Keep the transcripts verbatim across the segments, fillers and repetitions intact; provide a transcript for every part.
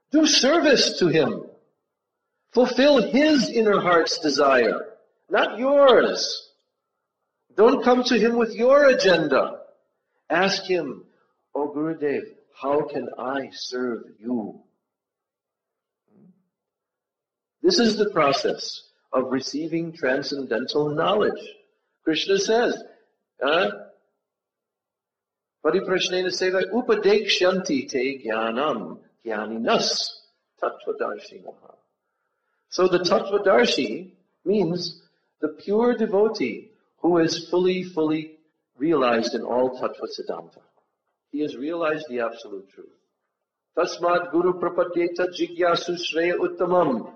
Do service to him. Fulfill his inner heart's desire, not yours. Don't come to him with your agenda. Ask him, "Oh Gurudev, how can I serve you?" This is the process of receiving transcendental knowledge. Krishna says, uh, Pariprashnena seva upadekshanti te jnanam jnaninas tattvadarsinaha. So the Tattvadarshi means the pure devotee who is fully, fully realized in all Tattva Siddhanta. He has realized the absolute truth. Tasmad Guru Prapadyeta Jigyasu Shreya Uttamam.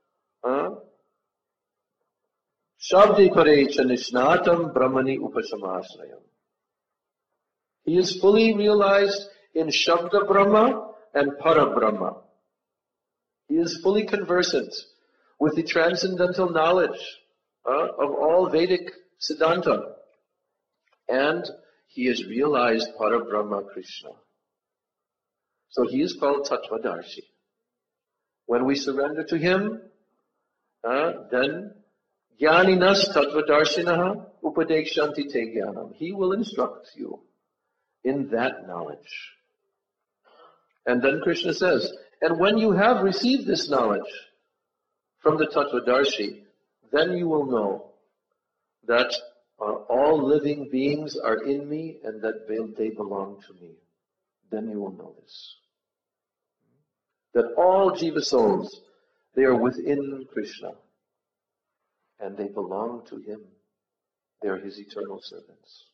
Shabdi Parecha Nishnatam Brahmani Upashamasrayam. He is fully realized in Shabda Brahma and Para Brahma. He is fully conversant with the transcendental knowledge uh, of all Vedic Siddhanta. And he has realized Para Brahma Krishna. So he is called Tattvadarshi. When we surrender to him, uh, then Jnaninas Tattvadarshinaha Upadekshanti Te Jnanam. He will instruct you in that knowledge. And then Krishna says, and when you have received this knowledge from the Tattvadarshi, then you will know that uh, all living beings are in me and that they, they belong to me. Then you will know this. That all Jiva souls, they are within Krishna and they belong to him. They are his eternal servants.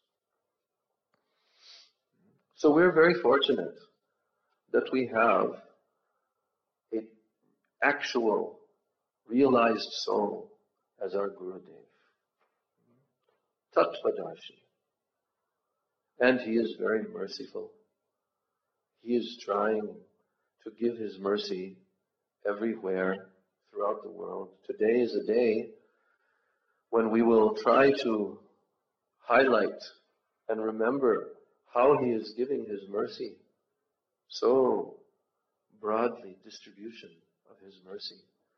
So we're very fortunate that we have an actual, realized soul as our Gurudev. Tattvadarshi. And he is very merciful. He is trying to give his mercy everywhere throughout the world. Today is a day when we will try to highlight and remember how he is giving his mercy. So broadly, distribution of his mercy.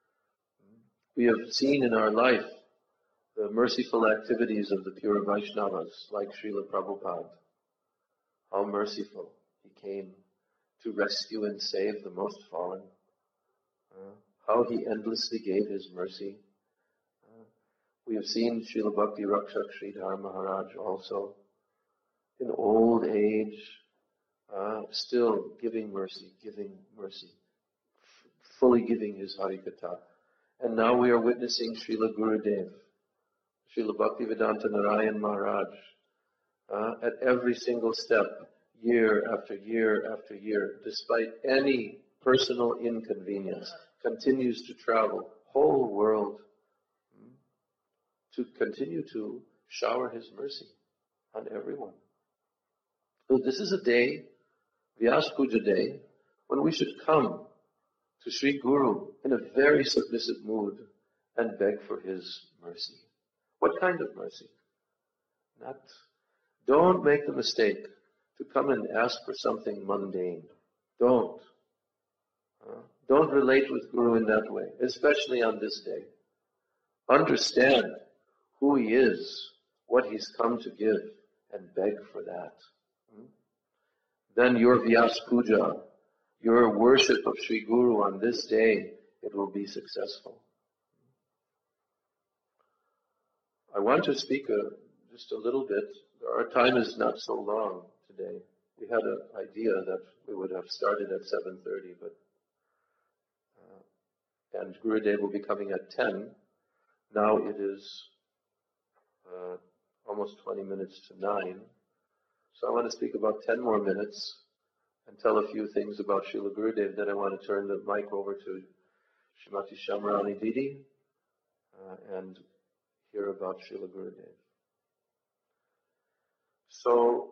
We have seen in our life the merciful activities of the pure Vaishnavas, like Srila Prabhupada. How merciful he came to rescue and save the most fallen. Uh, how he endlessly gave his mercy. Uh, we have seen Srila Bhakti Rakshak Sridhar Maharaj also, in old age, uh, still giving mercy, giving mercy, f- fully giving his Harikatha. And now we are witnessing Srila Gurudev, Srila Bhaktivedanta Narayan Maharaj, uh, at every single step, year after year after year, despite any personal inconvenience, continues to travel whole world hmm, to continue to shower his mercy on everyone. So this is a day, Vyas Puja day, when we should come to Sri Guru in a very submissive mood and beg for his mercy. What kind of mercy? Not, don't make the mistake to come and ask for something mundane. Don't. Uh, don't relate with Guru in that way, especially on this day. Understand who he is, what he's come to give, and beg for that. Hmm? Then your Vyas Puja, your worship of Sri Guru on this day, it will be successful. I want to speak a, just a little bit. Our time is not so long today. We had an idea that we would have started at seven thirty, but uh, and Gurudev will be coming at ten. Now it is uh, almost twenty minutes to nine. So I want to speak about ten more minutes and tell a few things about Srila Gurudev. Then I want to turn the mic over to Srimati Shamrani Didi uh, and hear about Srila Gurudev. So,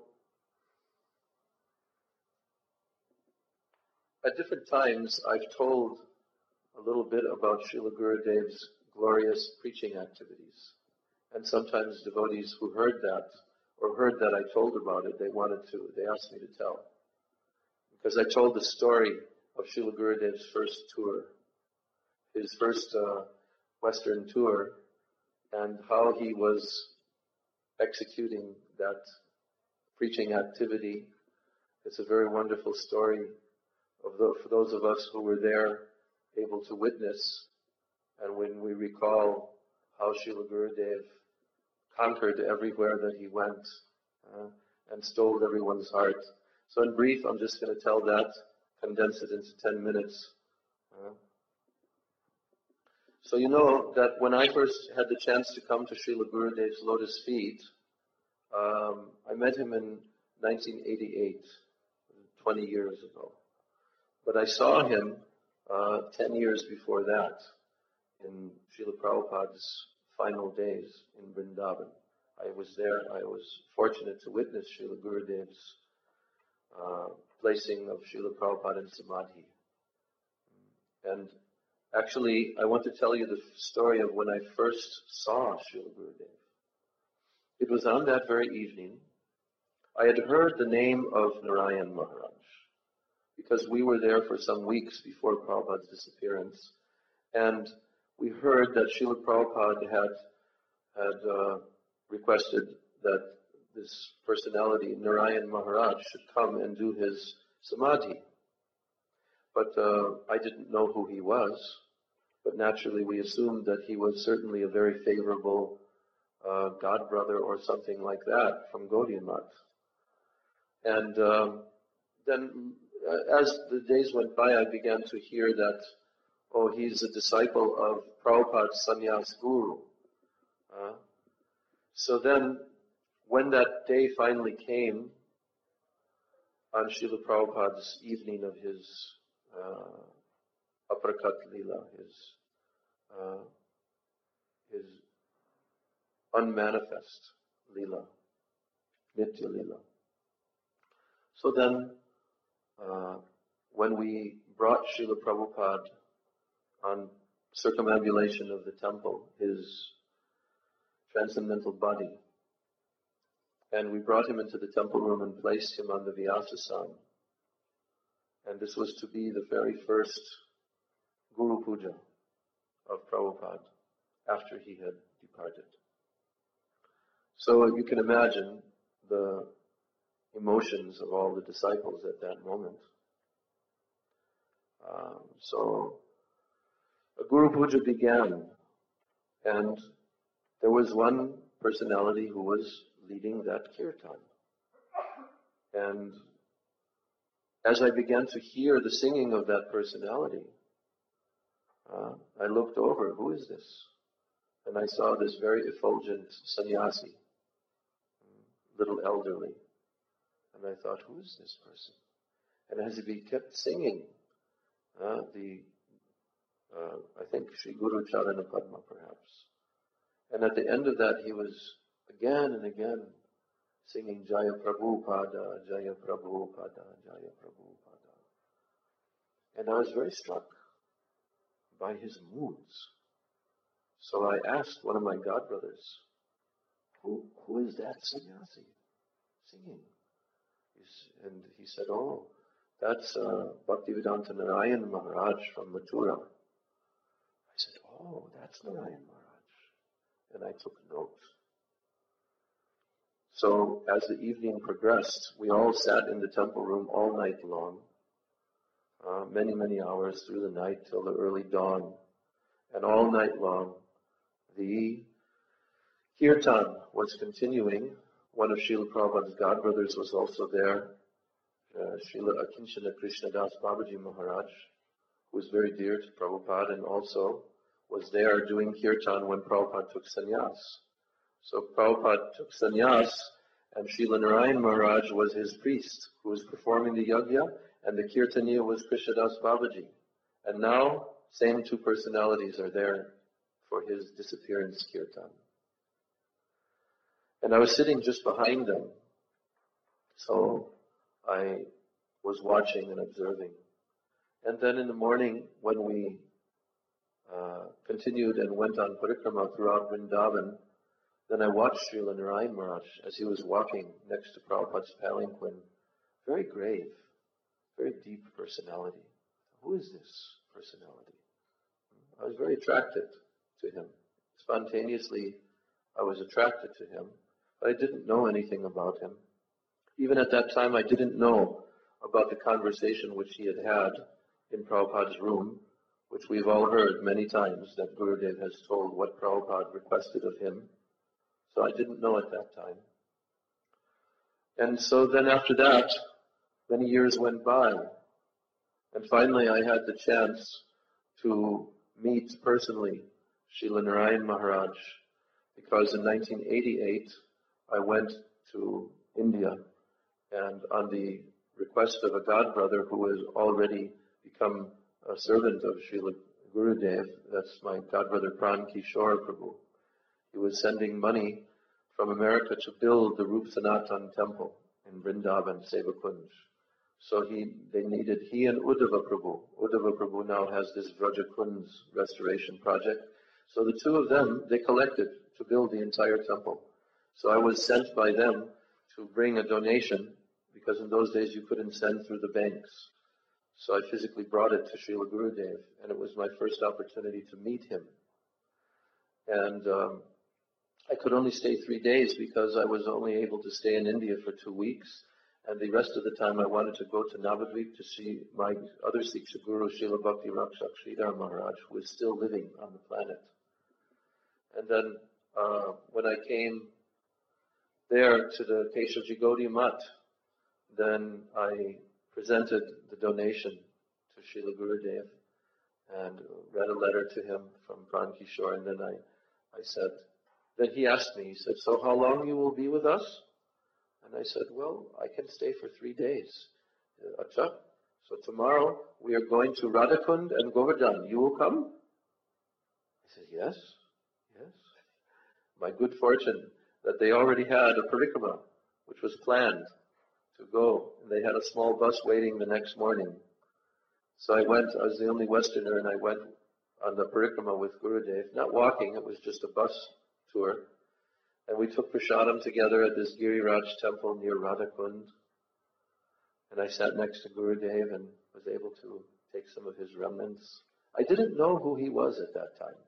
at different times, I've told a little bit about Srila Gurudev's glorious preaching activities. And sometimes devotees who heard that, or heard that I told about it, they wanted to, they asked me to tell. Because I told the story of Srila Gurudev's first tour, his first uh, Western tour, and how he was executing that preaching activity. It's a very wonderful story of the, for those of us who were there, able to witness. And when we recall how Srila Gurudev conquered everywhere that he went uh, and stole everyone's heart. So in brief, I'm just going to tell that, condense it into ten minutes. Uh, so you know that when I first had the chance to come to Srila Gurudev's lotus feet, um, I met him in nineteen eighty-eight, twenty years ago. But I saw him uh, ten years before that, in Srila Prabhupada's final days in Vrindavan. I was there, I was fortunate to witness Srila Gurudev's uh, placing of Srila Prabhupada in Samadhi. And actually, I want to tell you the story of when I first saw Srila Gurudev. It was on that very evening. I had heard the name of Narayan Maharaj, because we were there for some weeks before Prabhupada's disappearance. And we heard that Srila Prabhupada had, had uh, requested that this personality, Narayan Maharaj, should come and do his samadhi. But uh, I didn't know who he was. But naturally we assumed that he was certainly a very favorable uh, god brother or something like that from Gaudiya Math. And um, then uh, as the days went by, I began to hear that, oh, he's a disciple of Prabhupada's sannyas guru. Uh, so then, when that day finally came, on Srila Prabhupada's evening of his uh, Aprakat Leela, his, uh, his unmanifest Leela, Nitya Leela. So then, uh, when we brought Srila Prabhupada on circumambulation of the temple, his transcendental body, and we brought him into the temple room and placed him on the Vyasasana. And this was to be the very first Guru Puja of Prabhupada after he had departed. So you can imagine the emotions of all the disciples at that moment. Um, so a Guru Puja began, and there was one personality who was leading that kirtan. And as I began to hear the singing of that personality, uh, I looked over, who is this? And I saw this very effulgent sannyasi, little elderly. And I thought, who is this person? And as he kept singing, uh, the, uh, I think Sri Guru Charana Padma perhaps. And at the end of that, he was again and again singing Jaya Prabhupada, Jaya Prabhupada, Jaya Prabhupada. And I was very struck by his moods. So I asked one of my godbrothers, who, who is that sannyasi singing? And he said, oh, that's uh, Bhaktivedanta Narayan Maharaj from Mathura. I said, oh, that's Narayan Maharaj. And I took note. So as the evening progressed, we all sat in the temple room all night long, uh, many, many hours through the night till the early dawn. And all night long, the kirtan was continuing. One of Srila Prabhupada's godbrothers was also there, uh, Srila Akinchana Krishnadas Babaji Maharaj, who was very dear to Prabhupada and also was there doing kirtan when Prabhupada took sannyas. So Prabhupada took sannyas, and Srila Narayan Maharaj was his priest who was performing the yajna, and the kirtaniya was Krishnadas Babaji. And now, same two personalities are there for his disappearance kirtan. And I was sitting just behind them, so I was watching and observing. And then in the morning, when we uh, continued and went on parikrama throughout Vrindavan, then I watched Srila Narayan Maharaj as he was walking next to Prabhupada's palanquin. Very grave, very deep personality. who is this personality? I was very attracted to him. Spontaneously, I was attracted to him, but I didn't know anything about him. Even at that time, I didn't know about the conversation which he had had in Prabhupada's room, which we've all heard many times, that Gurudev has told what Prabhupada requested of him. So I didn't know at that time. And so then after that, many years went by, and finally I had the chance to meet personally Srila Narayan Maharaj, because in nineteen eighty-eight I went to India, and on the request of a godbrother who has already become a servant of Srila Gurudev, that's my godbrother Pran Kishore Prabhu. He was sending money from America to build the Rup Sanatan temple in Vrindavan, Sevakunj. So he, they needed, he and Uddhava Prabhu. Uddhava Prabhu now has this Vrajakunj restoration project. So the two of them, they collected to build the entire temple. So I was sent by them to bring a donation, because in those days you couldn't send through the banks. So I physically brought it to Srila Gurudev, and it was my first opportunity to meet him. And um, I could only stay three days because I was only able to stay in India for two weeks. And the rest of the time I wanted to go to Navadvip to see my other Siksha Guru, Srila Bhakti Rakshak Sridhar Maharaj, who is still living on the planet. And then uh, when I came there to the Keshavji Gaudiya Math, then I presented the donation to Srila Gurudev and read a letter to him from Pran Kishore, and then I, I said, then he asked me, he said, so how long you will be with us? And I said, well, I can stay for three days. Acha, so tomorrow we are going to Radhakund and Govardhan. You will come? I said, yes, yes. My good fortune that they already had a parikrama, which was planned to go. And they had a small bus waiting the next morning. So I went, I was the only Westerner, and I went on the parikrama with Gurudev. Not walking, it was just a bus tour. And we took prasadam together at this Giriraj temple near Radhakund. And I sat next to Gurudev and was able to take some of his remnants. I didn't know who he was at that time.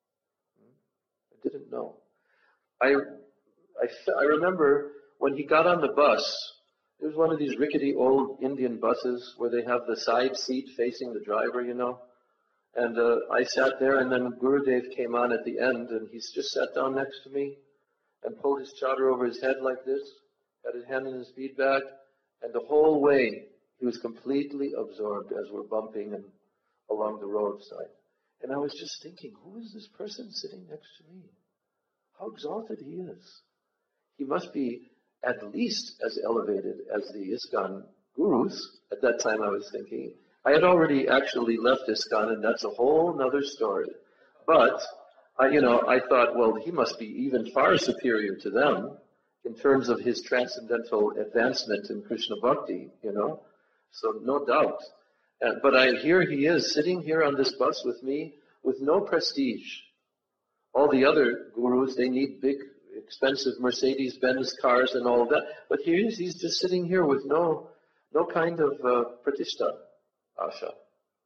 I didn't know. I, I, I remember when he got on the bus, it was one of these rickety old Indian buses where they have the side seat facing the driver, you know. And uh, I sat there, and then Gurudev came on at the end, and he just sat down next to me and pulled his chadar over his head like this, had his hand in his bead bag, and the whole way he was completely absorbed as we're bumping and along the roadside. And I was just thinking, who is this person sitting next to me? How exalted he is. He must be at least as elevated as the ISKCON gurus. At that time I was thinking, I had already actually left ISKCON, and that's a whole other story. But I, you know, I thought, well, he must be even far superior to them in terms of his transcendental advancement in Krishna Bhakti, you know. So no doubt. Uh, but I here he is sitting here on this bus with me with no prestige. All the other gurus, they need big, expensive Mercedes-Benz cars and all that. But here he is, he's just sitting here with no, no kind of uh, pratishtha, asha.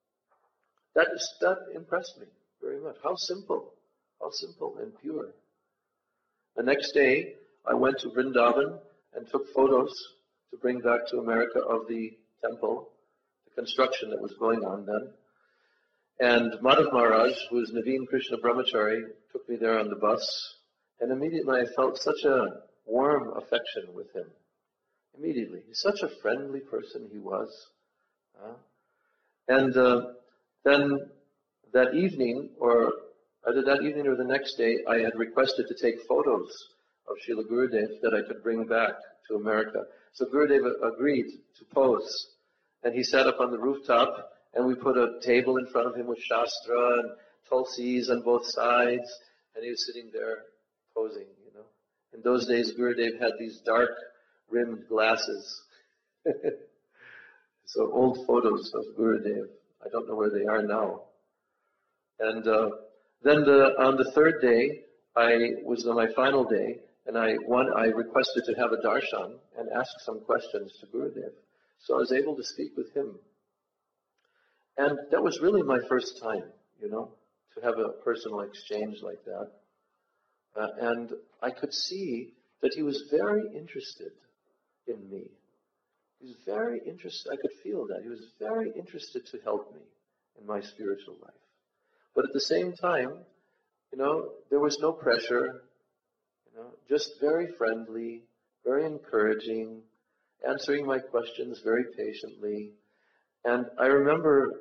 That, is, that impressed me very much. How simple. How simple and pure. The next day, I went to Vrindavan and took photos to bring back to America of the temple, the construction that was going on then. And Madhav Maharaj, who is Naveen Krishna Brahmachari, took me there on the bus, and immediately I felt such a warm affection with him. Immediately. He's such a friendly person he was. Uh, and uh, then that evening, or either that evening or the next day, I had requested to take photos of Srila Gurudev that I could bring back to America. So Gurudev agreed to pose, and he sat up on the rooftop, and we put a table in front of him with Shastra and Tulsis on both sides, and he was sitting there posing, you know. In those days, Gurudev had these dark rimmed glasses. So old photos of Gurudev, I don't know where they are now. And uh, then the, on the third day, I was on my final day, and I one I requested to have a darshan and ask some questions to Gurudev. So I was able to speak with him. And that was really my first time, you know, to have a personal exchange like that. Uh, and I could see that he was very interested in me. He was very interested. I could feel that. He was very interested to help me in my spiritual life. But at the same time, you know, there was no pressure, you know, just very friendly, very encouraging, answering my questions very patiently. And I remember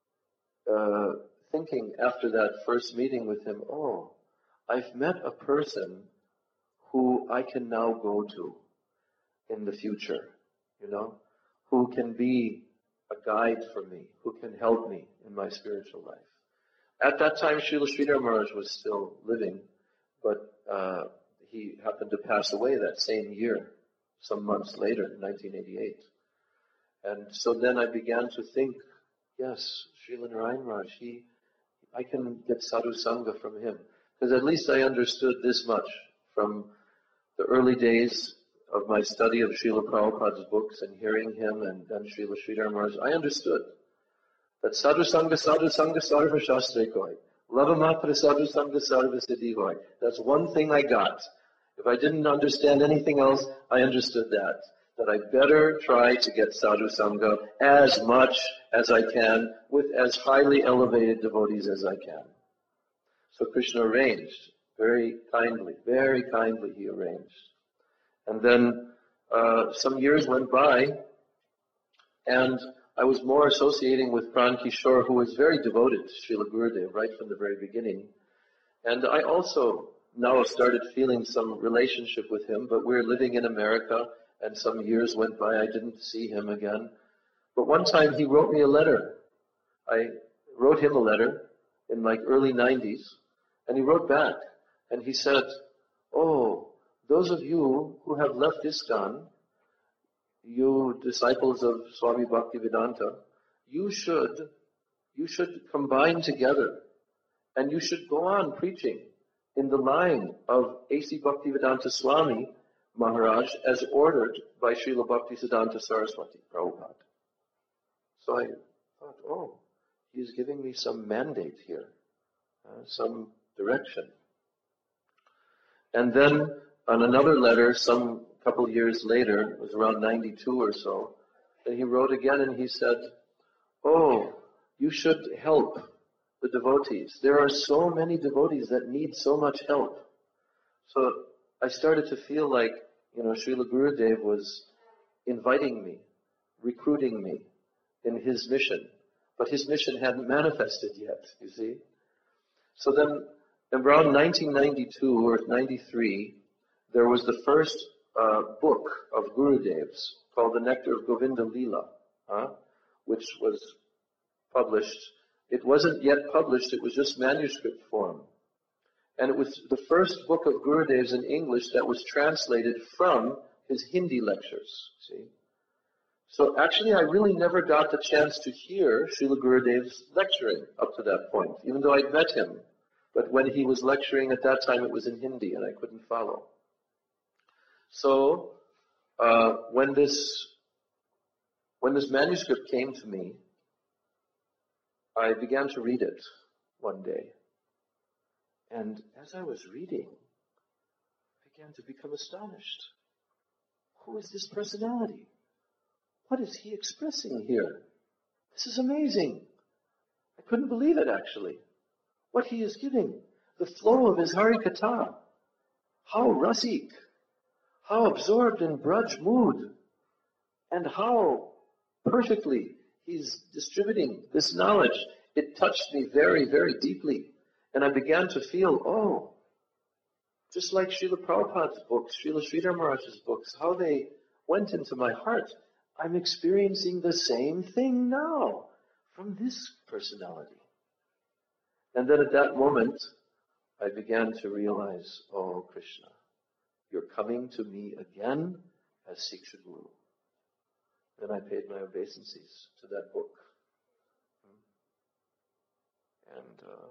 uh, thinking after that first meeting with him, oh, I've met a person who I can now go to in the future, you know, who can be a guide for me, who can help me in my spiritual life. At that time, Srila Sridhar Maharaj was still living, but uh, he happened to pass away that same year, some months later, nineteen eighty-eight. And so then I began to think, yes, Srila Narayan Maharaj, he, I can get sadhu sangha from him. Because at least I understood this much from the early days of my study of Srila Prabhupada's books and hearing him and then Srila Sridhar Maharaj. I understood that sadhu sangha, sadhu sangha, sarva shastre koi. Lava matra sadhu sangha, sarva siddhi koi. That's one thing I got. If I didn't understand anything else, I understood that. That I better try to get sadhu sangha as much as I can with as highly elevated devotees as I can. So Krishna arranged, very kindly, very kindly he arranged. And then uh, some years went by, and I was more associating with Pran Kishore, who was very devoted to Srila Gurudev right from the very beginning. And I also now started feeling some relationship with him, but we're living in America, and some years went by, I didn't see him again. But one time he wrote me a letter. I wrote him a letter in like early nineties, and he wrote back, and he said, oh, those of you who have left ISKCON, you disciples of Swami Bhaktivedanta, you should, you should combine together, and you should go on preaching in the line of A C Bhaktivedanta Swami Maharaj as ordered by Srila Bhaktisiddhanta Saraswati Prabhupada. So I thought, oh, he's giving me some mandate here, uh, some direction. And then on another letter, some couple of years later, it was around ninety-two or so, and he wrote again and he said, oh, you should help the devotees. There are so many devotees that need so much help. So I started to feel like, you know, Srila Gurudev was inviting me, recruiting me in his mission. But his mission hadn't manifested yet, you see. So then, around nineteen ninety-two or ninety-three, there was the first uh, book of Gurudev's called The Nectar of Govinda Leela, huh, which was published. It wasn't yet published, it was just manuscript form. And it was the first book of Gurudev's in English that was translated from his Hindi lectures, see. So actually I really never got the chance to hear Srila Gurudev's lecturing up to that point, even though I'd met him. But when he was lecturing at that time, it was in Hindi and I couldn't follow. So uh, when this when this manuscript came to me, I began to read it one day. And as I was reading, I began to become astonished. Who is this personality? What is he expressing here? This is amazing. I couldn't believe it, actually. What he is giving, the flow of his Harikatha. How rasik, how absorbed in Braj mood, and how perfectly he's distributing this knowledge. It touched me very, very deeply. And I began to feel, oh, just like Srila Prabhupada's books, Srila Sridhar Maharaj's books, how they went into my heart. I'm experiencing the same thing now from this personality. And then at that moment, I began to realize, oh, Krishna, you're coming to me again as Siksha Guru. Then I paid my obeisances to that book. And uh,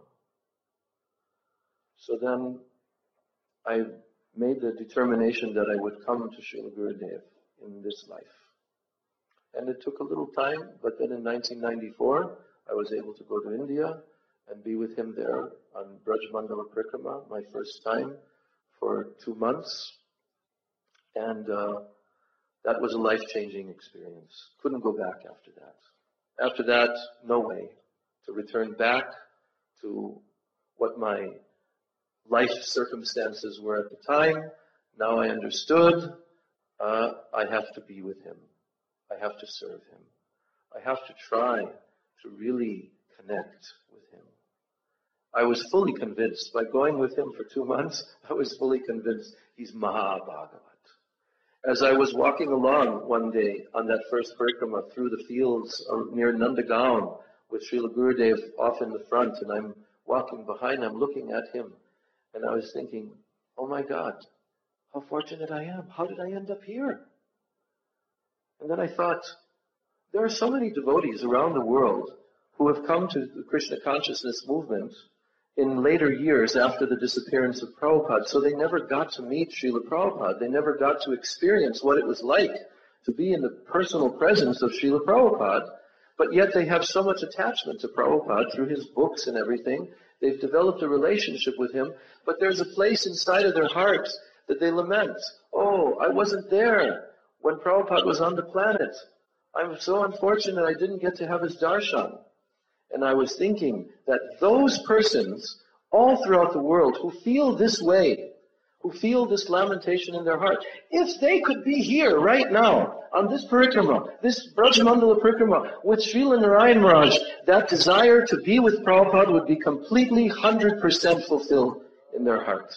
so then I made the determination that I would come to Srila Gurudev in this life. And it took a little time, but then in nineteen ninety-four, I was able to go to India and be with him there on Brajmandala Parikrama, my first time, for two months. And uh, that was a life-changing experience. Couldn't go back after that. After that, no way to return back to what my life circumstances were at the time. Now I understood. Uh, I have to be with him. I have to serve him. I have to try to really connect with him. I was fully convinced, by going with him for two months, I was fully convinced he's Mahabhagavat. As I was walking along one day on that first parikrama through the fields near Nandagaon with Srila Gurudev off in the front, and I'm walking behind, I'm looking at him, and I was thinking, oh my God, how fortunate I am. How did I end up here? And then I thought, there are so many devotees around the world who have come to the Krishna consciousness movement in later years after the disappearance of Prabhupada. So they never got to meet Srila Prabhupada. They never got to experience what it was like to be in the personal presence of Srila Prabhupada. But yet they have so much attachment to Prabhupada through his books and everything. They've developed a relationship with him. But there's a place inside of their hearts that they lament. Oh, I wasn't there when Prabhupada was on the planet. I'm so unfortunate I didn't get to have his darshan. And I was thinking that those persons all throughout the world who feel this way, who feel this lamentation in their heart, if they could be here right now on this parikrama, this Brajmandala Parikrama with Srila Narayan Maharaj, that desire to be with Prabhupada would be completely one hundred percent fulfilled in their heart.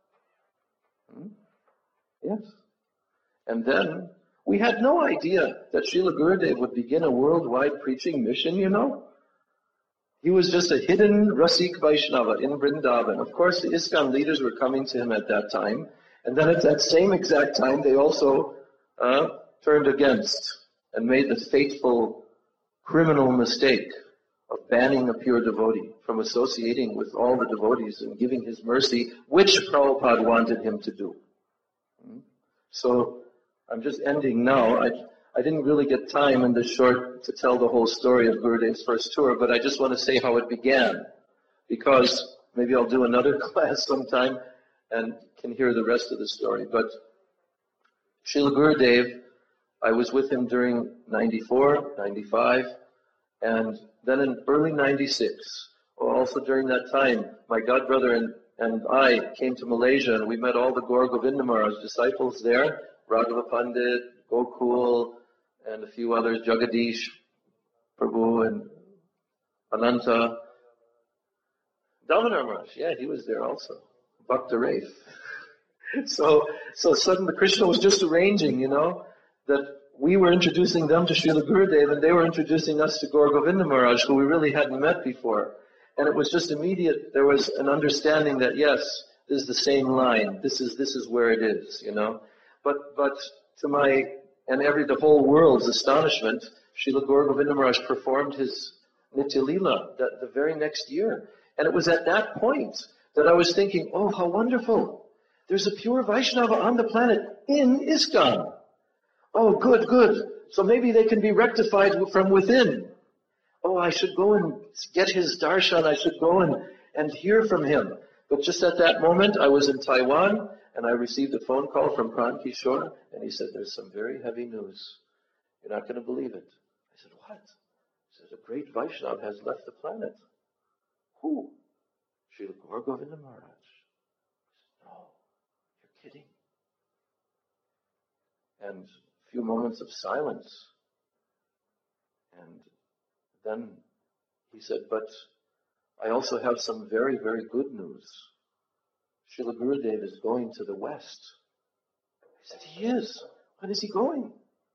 Hmm? Yes. And then we had no idea that Srila Gurudev would begin a worldwide preaching mission, you know. He was just a hidden Rasik Vaishnava in Vrindavan. Of course, the ISKCON leaders were coming to him at that time. And then at that same exact time, they also uh, turned against and made the fateful criminal mistake of banning a pure devotee from associating with all the devotees and giving his mercy, which Prabhupada wanted him to do. So I'm just ending now. I, I didn't really get time in this short to tell the whole story of Gurudev's first tour, but I just want to say how it began, because maybe I'll do another class sometime and can hear the rest of the story. But Srila Gurudev, I was with him during ninety-four, ninety-five, and then in early ninety-six, also during that time, my godbrother and, and I came to Malaysia, and we met all the Gaur Govinda Maharaj disciples there, Raghava Pandit, Gokul, and a few others, Jagadish Prabhu and Ananta. Damodar Maharaj, yeah, he was there also. Bhakta Rafe. so, so suddenly Krishna was just arranging, you know, that we were introducing them to Srila Gurudev, and they were introducing us to Gaur Govinda Maharaj, who we really hadn't met before. And it was just immediate. There was an understanding that yes, this is the same line. This is this is where it is, you know. But but to my and every the whole world's astonishment, Srila Gaur Govinda Maharaj performed his Nitya Leela the, the very next year. And it was at that point that I was thinking, oh, how wonderful. There's a pure Vaishnava on the planet in ISKCON. Oh, good, good. So maybe they can be rectified from within. Oh, I should go and get his darshan. I should go and, and hear from him. But just at that moment, I was in Taiwan, and I received a phone call from Pran Kishore, and he said, there's some very heavy news. You're not going to believe it. I said, what? He said, a great Vaishnava has left the planet. Who? Srila Gaur Govinda Maharaj. I said, no, you're kidding. And a few moments of silence. And then he said, but I also have some very, very good news. Srila Gurudev is going to the West. I said, he is. When is he going?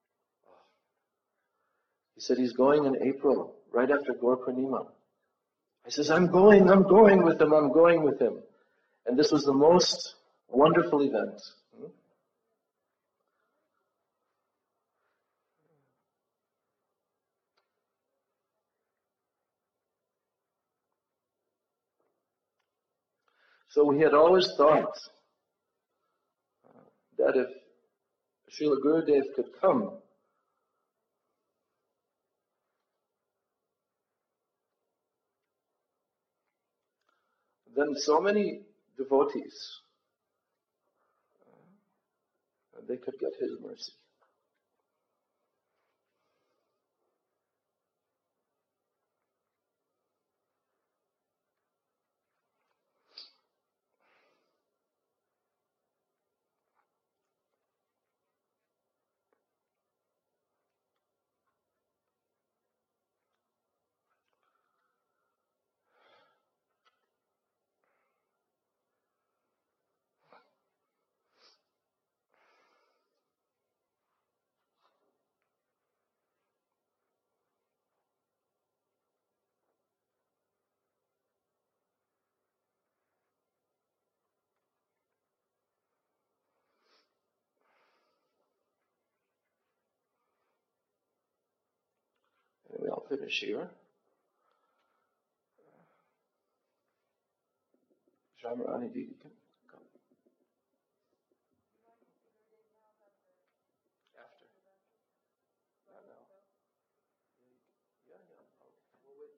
He said, he's going in April, right after Gaur Purnima. I says, I'm going, I'm going with him, I'm going with him. And this was the most wonderful event. So we had always thought that if Srila Gurudev could come, then so many devotees, uh, they could get his mercy. Anyway, I'll finish here. Shamarani, you can come. After. Not now. Yeah, yeah. We'll wait.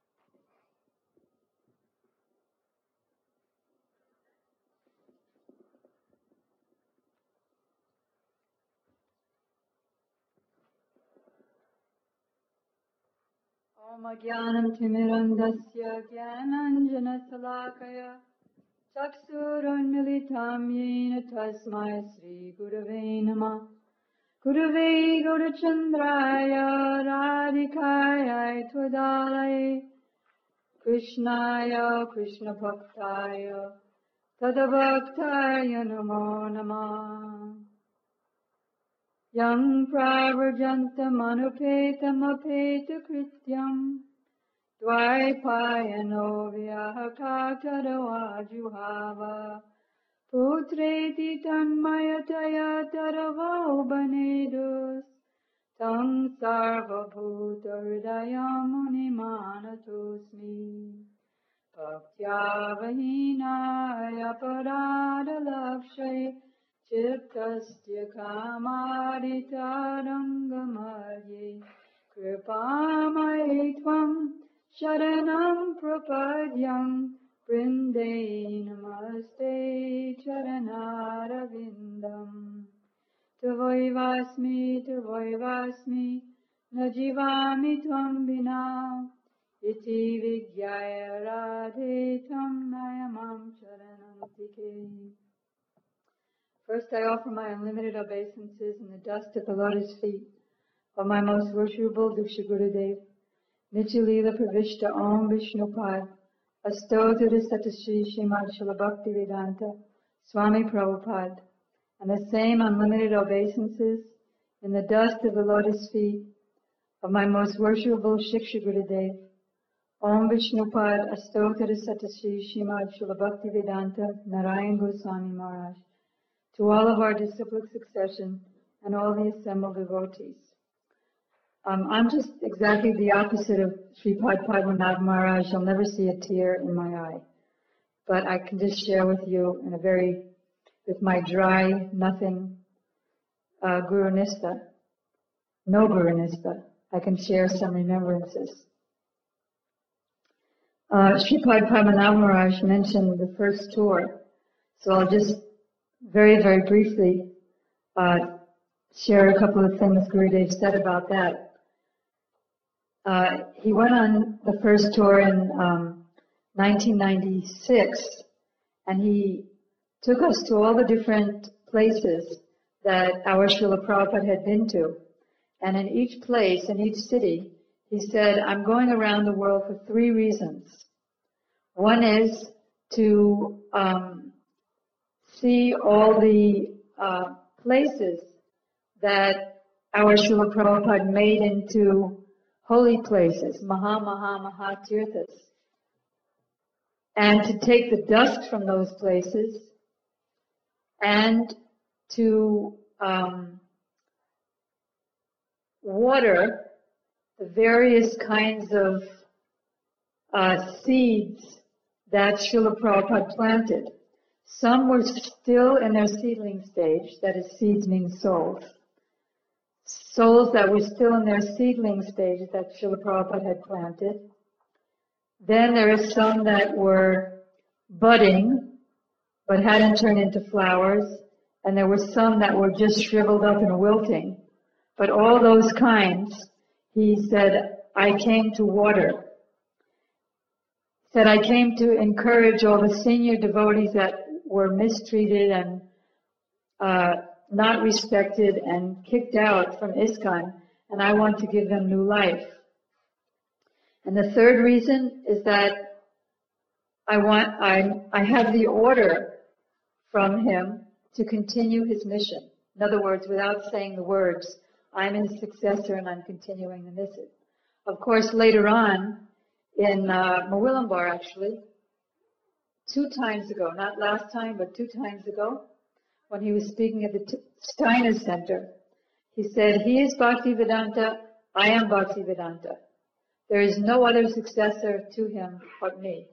Om Jnanam Timirandasya Jnananjana Salakaya Chaksurunmilitam Yena Tasmai Sri Gurave Namah Gurave Gurachandraya Radhikaya Twadalaye Krishnaya Krishna Bhaktaya Tadabhaktaya Namo Namah Yang Pravarjantam Anupetam Apeta Krityam Dvaipayano Vyahakatarawajuhava Putreti Tanmayataya Taravo Banedus Tam Sarvabhuta Hridayam Munimanatosmi Bhaktya Vahinaya Parada Lakshay Chittasya Kamaditarangamarye Kripamaye Tvam Sharanam Prapadyam Vrinde Namaste Charanaravindam Tavai Vasmi Tavai Vasmi Najivami Tvam Vina Iti Vigyaya Radhe Tam Nayamam Charanam Tike. First, I offer my unlimited obeisances in the dust at the lotus feet of my most worshipable Diksha Gurudev, Nityalila Pravishta Om Vishnupad, Astotara Satashri Srimad Srila Bhaktivedanta Swami Prabhupada, and the same unlimited obeisances in the dust of the lotus feet of my most worshipable Shiksha Gurudev, Om Vishnupad Astotara Satashri Srimad Srila Bhaktivedanta Narayan Goswami Maharaj, to all of our disciplic succession and all the assembled devotees. Um, I'm just exactly the opposite of Sripad Padmanabh Maharaj. You'll never see a tear in my eye. But I can just share with you in a very, with my dry, nothing uh, Guru Nistha, no Guru Nistha, I can share some remembrances. Uh, Sripad Padmanabh Maharaj mentioned the first tour, so I'll just very, very briefly uh, share a couple of things Gurudev said about that. Uh, he went on the first tour in um, nineteen ninety-six, and he took us to all the different places that our Srila Prabhupada had been to. And in each place, in each city, he said, I'm going around the world for three reasons. One is to um, see all the uh, places that our Srila Prabhupada made into holy places, Maha Maha Maha Tirthas, and to take the dust from those places and to um, water the various kinds of uh, seeds that Srila Prabhupada planted. Some were still in their seedling stage, that is, seeds mean souls. Souls that were still in their seedling stage that Srila Prabhupada had planted. Then there are some that were budding, but hadn't turned into flowers, and there were some that were just shriveled up and wilting. But all those kinds, he said, I came to water. He said, I came to encourage all the senior devotees that were mistreated and uh, not respected and kicked out from ISKCON, and I want to give them new life. And the third reason is that I want, I, I have the order from him to continue his mission. In other words, without saying the words, I'm his successor and I'm continuing the mission. Of course, later on, in uh, Mawillambar actually, two times ago, not last time, but two times ago, when he was speaking at the T- Steiner Center, he said, he is Bhaktivedanta, I am Bhaktivedanta. There is no other successor to him but me.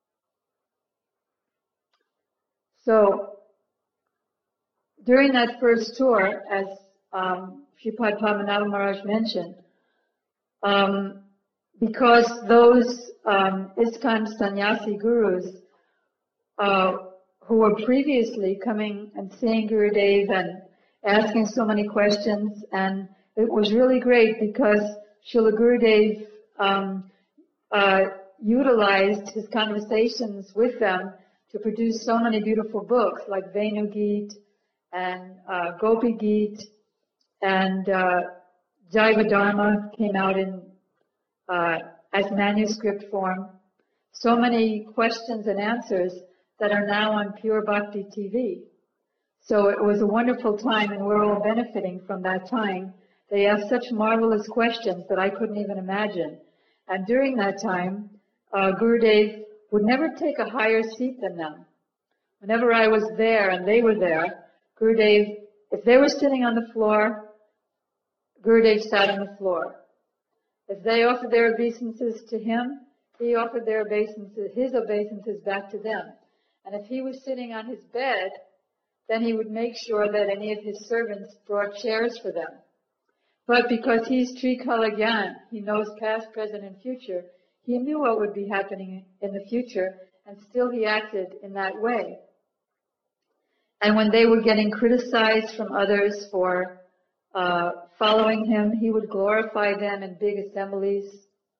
So, during that first tour, as um, Sripad Padmanabha Maharaj mentioned, um, because those um, ISKCON sannyasi gurus uh, who were previously coming and seeing Gurudev and asking so many questions, and it was really great because Srila Gurudev um, uh, utilized his conversations with them to produce so many beautiful books like Venu Geet and uh, Gopi Geet, and uh, Jaiva Dharma came out in uh, as manuscript form. So many questions and answers that are now on Pure Bhakti T V. So it was a wonderful time, and we're all benefiting from that time. They asked such marvelous questions that I couldn't even imagine. And during that time, uh, Gurudev would never take a higher seat than them. Whenever I was there and they were there, Gurudev, if they were sitting on the floor, Gurudev sat on the floor. If they offered their obeisances to him, he offered their obeisances, his obeisances back to them. And if he was sitting on his bed, then he would make sure that any of his servants brought chairs for them. But because he's Trikala Gyan, he knows past, present, and future, he knew what would be happening in the future, and still he acted in that way. And when they were getting criticized from others for uh, following him, he would glorify them in big assemblies.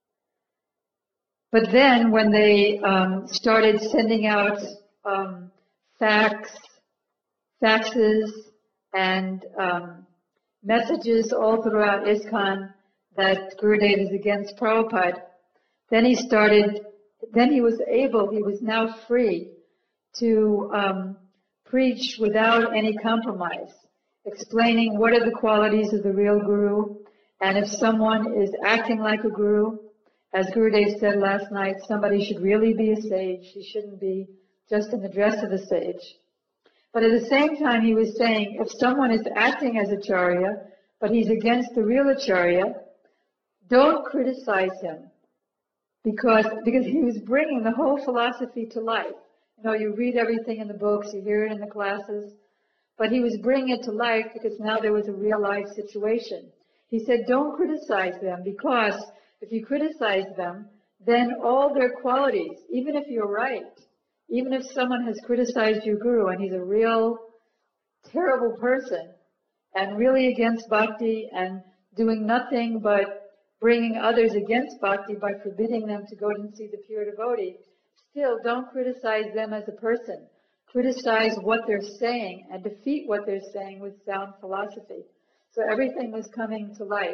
But then when they um, started sending out um, fax, faxes and um, messages all throughout ISKCON that Gurudev is against Prabhupada, then he started, then he was able, he was now free to um, preach without any compromise, explaining what are the qualities of the real Guru, and if someone is acting like a Guru, as Gurudev said last night, somebody should really be a sage, he shouldn't be just in the dress of a sage. But at the same time, he was saying, if someone is acting as Acharya, but he's against the real Acharya, don't criticize him. Because, because he was bringing the whole philosophy to life. You know, you read everything in the books, you hear it in the classes, but he was bringing it to life because now there was a real life situation. He said, don't criticize them, because if you criticize them, then all their qualities, even if you're right, even if someone has criticized your Guru and he's a real terrible person and really against bhakti and doing nothing but bringing others against bhakti by forbidding them to go and see the pure devotee, still don't criticize them as a person. Criticize what they're saying and defeat what they're saying with sound philosophy. So everything was coming to life.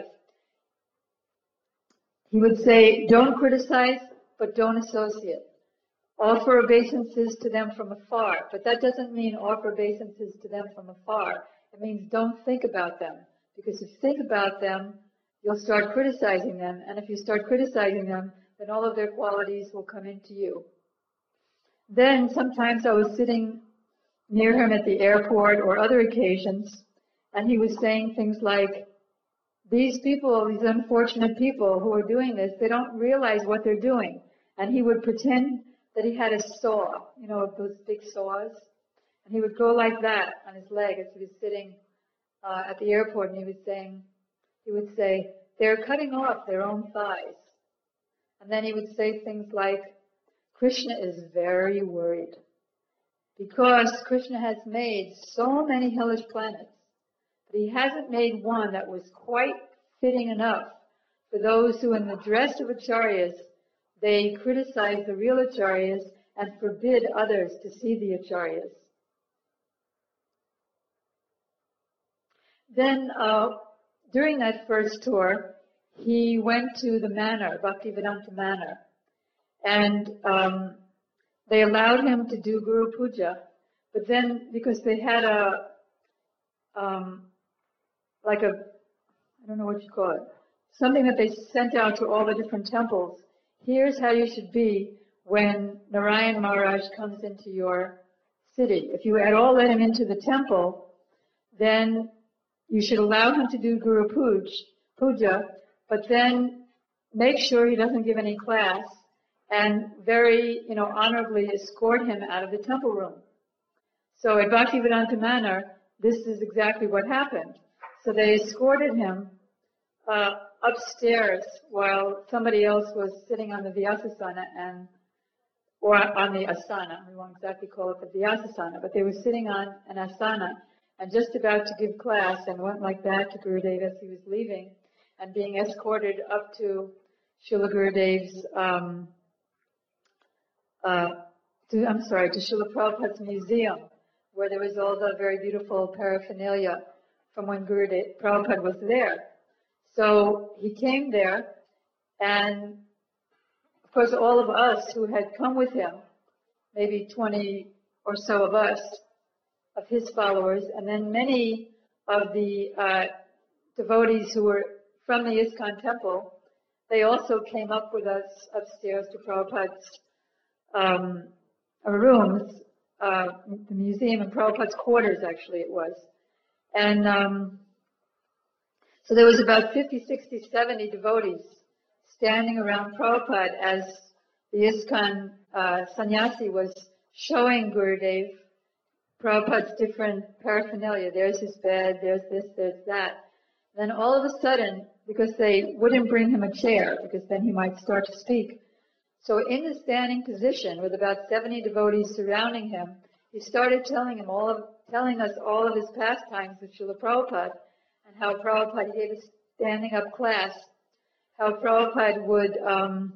He would say, don't criticize, but don't associate. Offer obeisances to them from afar, but that doesn't mean offer obeisances to them from afar. It means don't think about them, because if you think about them, you'll start criticizing them, and if you start criticizing them, then all of their qualities will come into you. Then sometimes I was sitting near him at the airport or other occasions, and he was saying things like, these people, these unfortunate people who are doing this, they don't realize what they're doing. And he would pretend that he had a saw, you know, those big saws, and he would go like that on his leg as he was sitting uh, at the airport, and he was saying, he would say, they're cutting off their own thighs. And then he would say things like, Krishna is very worried because Krishna has made so many hellish planets, but he hasn't made one that was quite fitting enough for those who, in the dress of acharyas, they criticize the real acharyas and forbid others to see the acharyas. Then, uh, during that first tour, he went to the manor, Bhaktivedanta Manor, and um, they allowed him to do Guru Puja. But then, because they had a, um, like a, I don't know what you call it, something that they sent out to all the different temples. Here's how you should be when Narayan Maharaj comes into your city. If you had all let him into the temple, then you should allow him to do Guru Puja, but then make sure he doesn't give any class and very, you know, honorably escort him out of the temple room. So at Bhaktivedanta Manor, this is exactly what happened. So they escorted him uh, upstairs while somebody else was sitting on the Vyasasana and, or on the asana. We won't exactly call it the Vyasasana, but they were sitting on an asana and just about to give class, and went like that to Gurudev as he was leaving, and being escorted up to Srila Gurudev's, um, uh, to, I'm sorry, to Srila Prabhupada's museum, where there was all the very beautiful paraphernalia from when Gurudev Prabhupada was there. So he came there, and of course all of us who had come with him, maybe twenty or so of us, of his followers, and then many of the uh, devotees who were from the ISKCON temple, they also came up with us upstairs to Prabhupada's um, rooms, uh, the museum in Prabhupada's quarters, actually it was. And um, so there was about fifty, sixty, seventy devotees standing around Prabhupada as the ISKCON uh, sannyasi was showing Gurudev Prabhupada's different paraphernalia. There's his bed, there's this, there's that. Then all of a sudden, because they wouldn't bring him a chair, because then he might start to speak. So in the standing position, with about seventy devotees surrounding him, he started telling him all of, telling us all of his pastimes with Srila Prabhupada, and how Prabhupada gave a standing up class, how Prabhupada would um,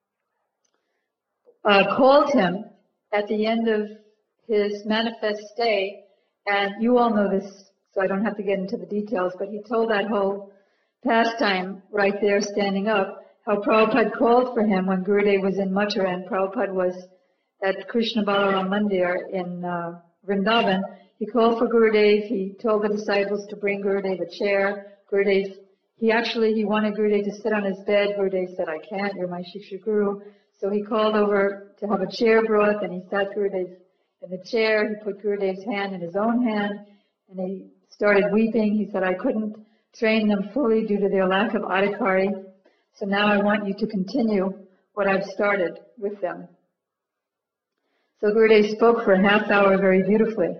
uh, called him at the end of his manifest stay, and you all know this, so I don't have to get into the details, but he told that whole pastime right there standing up, how Prabhupada called for him when Gurudev was in Mathura and Prabhupada was at Krishna Balaram Mandir in uh, Vrindavan. He called for Gurudev, he told the disciples to bring Gurudev a chair. Gurudev, he actually, he wanted Gurudev to sit on his bed. Gurudev said, I can't, you're my Shiksha Guru. So he called over to have a chair brought, and he sat Gurudev in the chair. He put Gurudev's hand in his own hand, and he started weeping. He said, I couldn't train them fully due to their lack of adhikari, so now I want you to continue what I've started with them. So Gurudev spoke for a half hour very beautifully.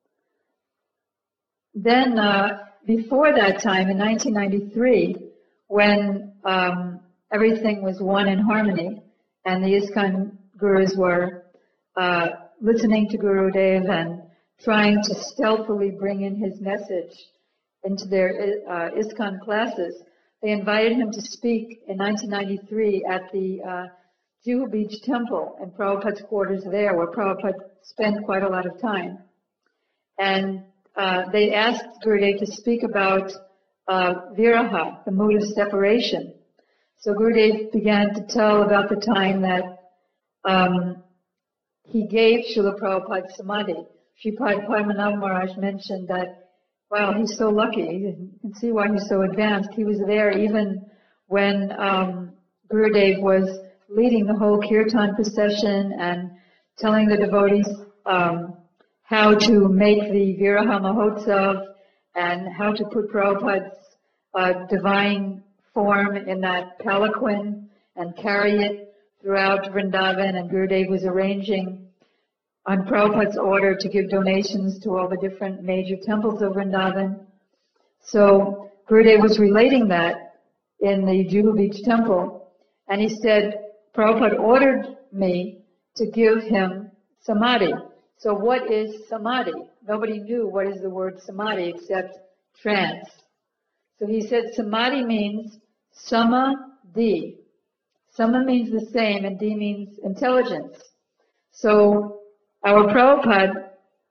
Then, uh, before that time, in nineteen ninety-three, when um, everything was one in harmony, and the ISKCON gurus were uh, listening to Gurudev and trying to stealthily bring in his message into their uh, ISKCON classes, they invited him to speak in nineteen ninety-three at the uh, Juhu Beach Temple in Prabhupada's quarters there, where Prabhupada spent quite a lot of time. And uh, they asked Gurudev to speak about uh, viraha, the mood of separation. So Gurudev began to tell about the time that um, he gave Srila Prabhupada samadhi. Sripad Padmanabha Maharaj mentioned that, wow, he's so lucky. You can see why he's so advanced. He was there even when um, Gurudev was leading the whole kirtan procession and telling the devotees um, how to make the Viraha Mahotsav and how to put Prabhupada's uh, divine form in that palanquin and carry it throughout Vrindavan. And Gurudev was arranging on Prabhupada's order to give donations to all the different major temples of Vrindavan. So Gurudev was relating that in the Juhu Beach temple, and he said, Prabhupada ordered me to give him samadhi. So what is samadhi? Nobody knew what is the word samadhi except trance. So he said samadhi means samadhi. Sama means the same and di means intelligence. So our Prabhupada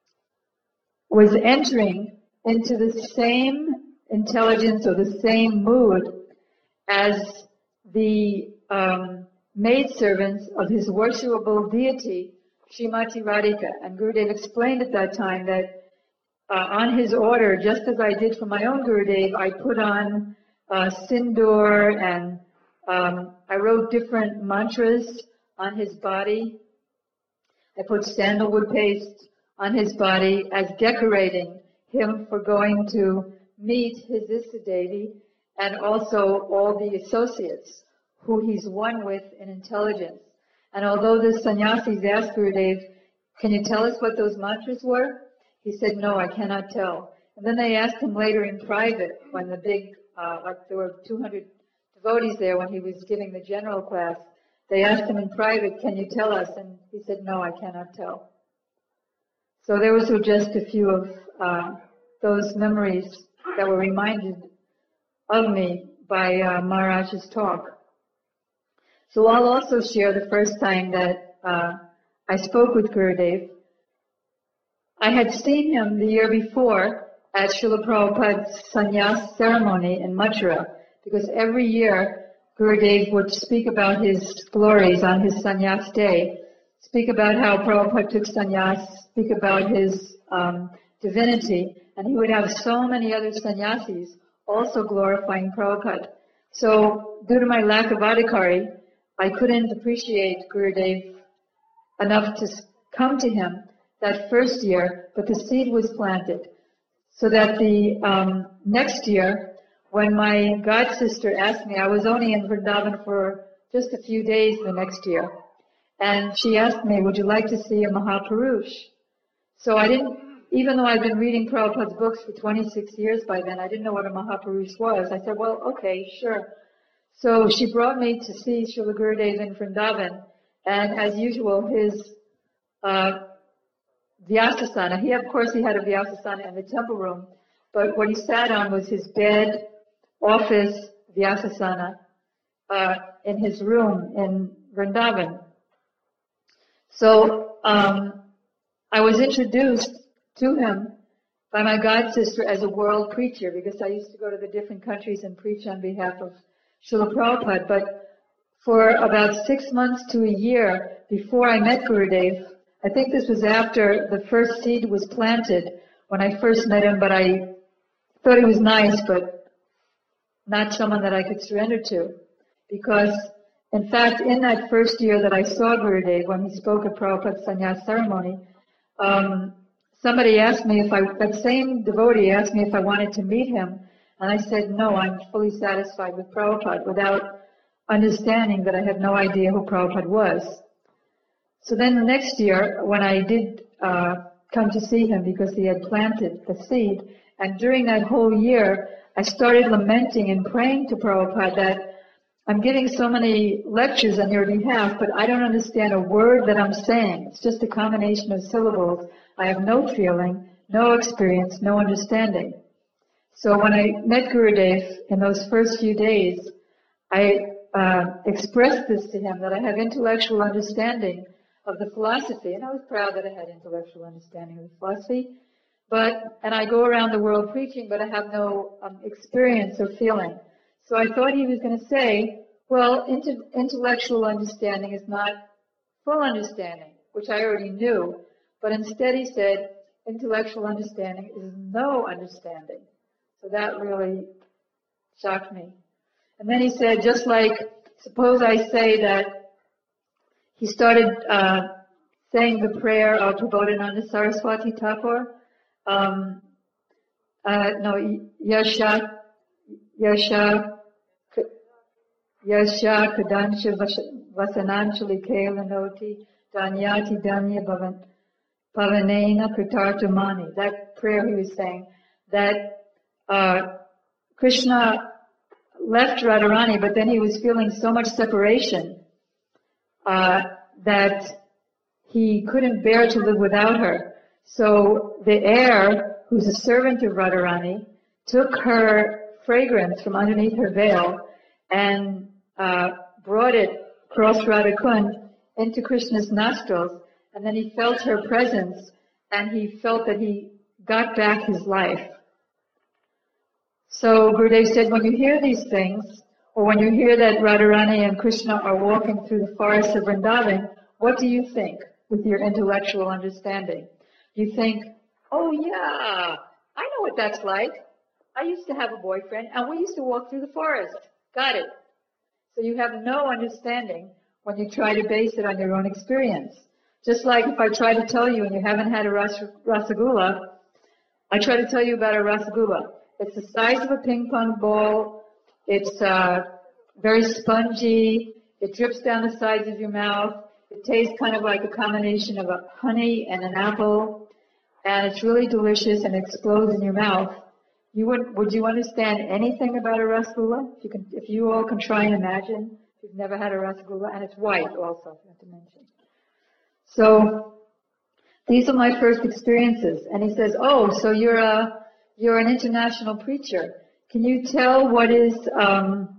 was entering into the same intelligence or the same mood as the um, maidservants of his worshipable deity, Srimati Radhika. And Gurudev explained at that time that uh, on his order, just as I did for my own Gurudev, I put on uh, sindoor and um, I wrote different mantras on his body. I put sandalwood paste on his body as decorating him for going to meet his Istadevi and also all the associates who he's one with in intelligence. And although the sannyasis asked Gurudev, can you tell us what those mantras were? He said, no, I cannot tell. And then they asked him later in private when the big, uh, like there were two hundred devotees there when he was giving the general class. They asked him in private, can you tell us? And he said, no, I cannot tell. So there was just a few of uh, those memories that were reminded of me by uh, Maharaj's talk. So I'll also share the first time that uh, I spoke with Gurudev. I had seen him the year before at Srila Prabhupada's sannyas ceremony in Mathura, because every year Gurudev would speak about his glories on his sannyas day, speak about how Prabhupada took sannyas, speak about his um, divinity, and he would have so many other sannyasis also glorifying Prabhupada. So due to my lack of adhikari, I couldn't appreciate Gurudev enough to come to him that first year, but the seed was planted. So that the um, next year, when my god sister asked me, I was only in Vrindavan for just a few days the next year, and she asked me, would you like to see a Mahapurush? So I didn't, even though I'd been reading Prabhupada's books for twenty-six years by then, I didn't know what a Mahapurush was. I said, well, okay, sure. So she brought me to see Srila Gurudev in Vrindavan, and as usual, his uh, Vyasasana, he, of course, he had a Vyasasana in the temple room, but what he sat on was his bed, office, Vyasasana, uh, in his room in Vrindavan. So um, I was introduced to him by my god sister as a world preacher, because I used to go to the different countries and preach on behalf of Srila Prabhupada. But for about six months to a year before I met Gurudev, I think this was after the first seed was planted when I first met him, but I thought he was nice, but not someone that I could surrender to. Because, in fact, in that first year that I saw Gurudev, when he spoke at Prabhupada's sannyas ceremony, um, somebody asked me if I, that same devotee asked me if I wanted to meet him, and I said, no, I'm fully satisfied with Prabhupada, without understanding that I had no idea who Prabhupada was. So then the next year, when I did uh, come to see him because he had planted the seed, and during that whole year, I started lamenting and praying to Prabhupada that I'm giving so many lectures on your behalf, but I don't understand a word that I'm saying. It's just a combination of syllables. I have no feeling, no experience, no understanding. So when I met Gurudev in those first few days, I uh, expressed this to him, that I have intellectual understanding of the philosophy, and I was proud that I had intellectual understanding of the philosophy, but, and I go around the world preaching, but I have no um, experience or feeling. So I thought he was going to say, well, inter- intellectual understanding is not full understanding, which I already knew, but instead he said, intellectual understanding is no understanding. So that really shocked me. And then he said, just like, suppose I say that he started uh, saying the prayer of Prabodhananda Saraswati Thakur, um, uh, no, Yasha, Yasha, Yasha Kadansha Vasananchali Kalanoti Danyati Danya Pavanena Kritartamani. That prayer he was saying, that uh, Krishna left Radharani, but then he was feeling so much separation uh, that he couldn't bear to live without her. So the heir, who's a servant of Radharani, took her fragrance from underneath her veil and uh, brought it across Radhakund into Krishna's nostrils, and then he felt her presence, and he felt that he got back his life. So Gurudev said, when you hear these things, or when you hear that Radharani and Krishna are walking through the forest of Vrindavan, what do you think with your intellectual understanding? You think, oh yeah, I know what that's like. I used to have a boyfriend, and we used to walk through the forest. Got it. So you have no understanding when you try to base it on your own experience. Just like if I try to tell you and you haven't had a ras rasagula, I try to tell you about a rasagula. It's the size of a ping pong ball. It's uh, very spongy. It drips down the sides of your mouth. It tastes kind of like a combination of a honey and an apple. And it's really delicious and explodes in your mouth. You would, would you understand anything about a rasagula? If you can, if you all can try and imagine, if you've never had a rasagula, and it's white also, I have to mention. So these are my first experiences. And he says, oh, so you're a, you're an international preacher. Can you tell what is, um,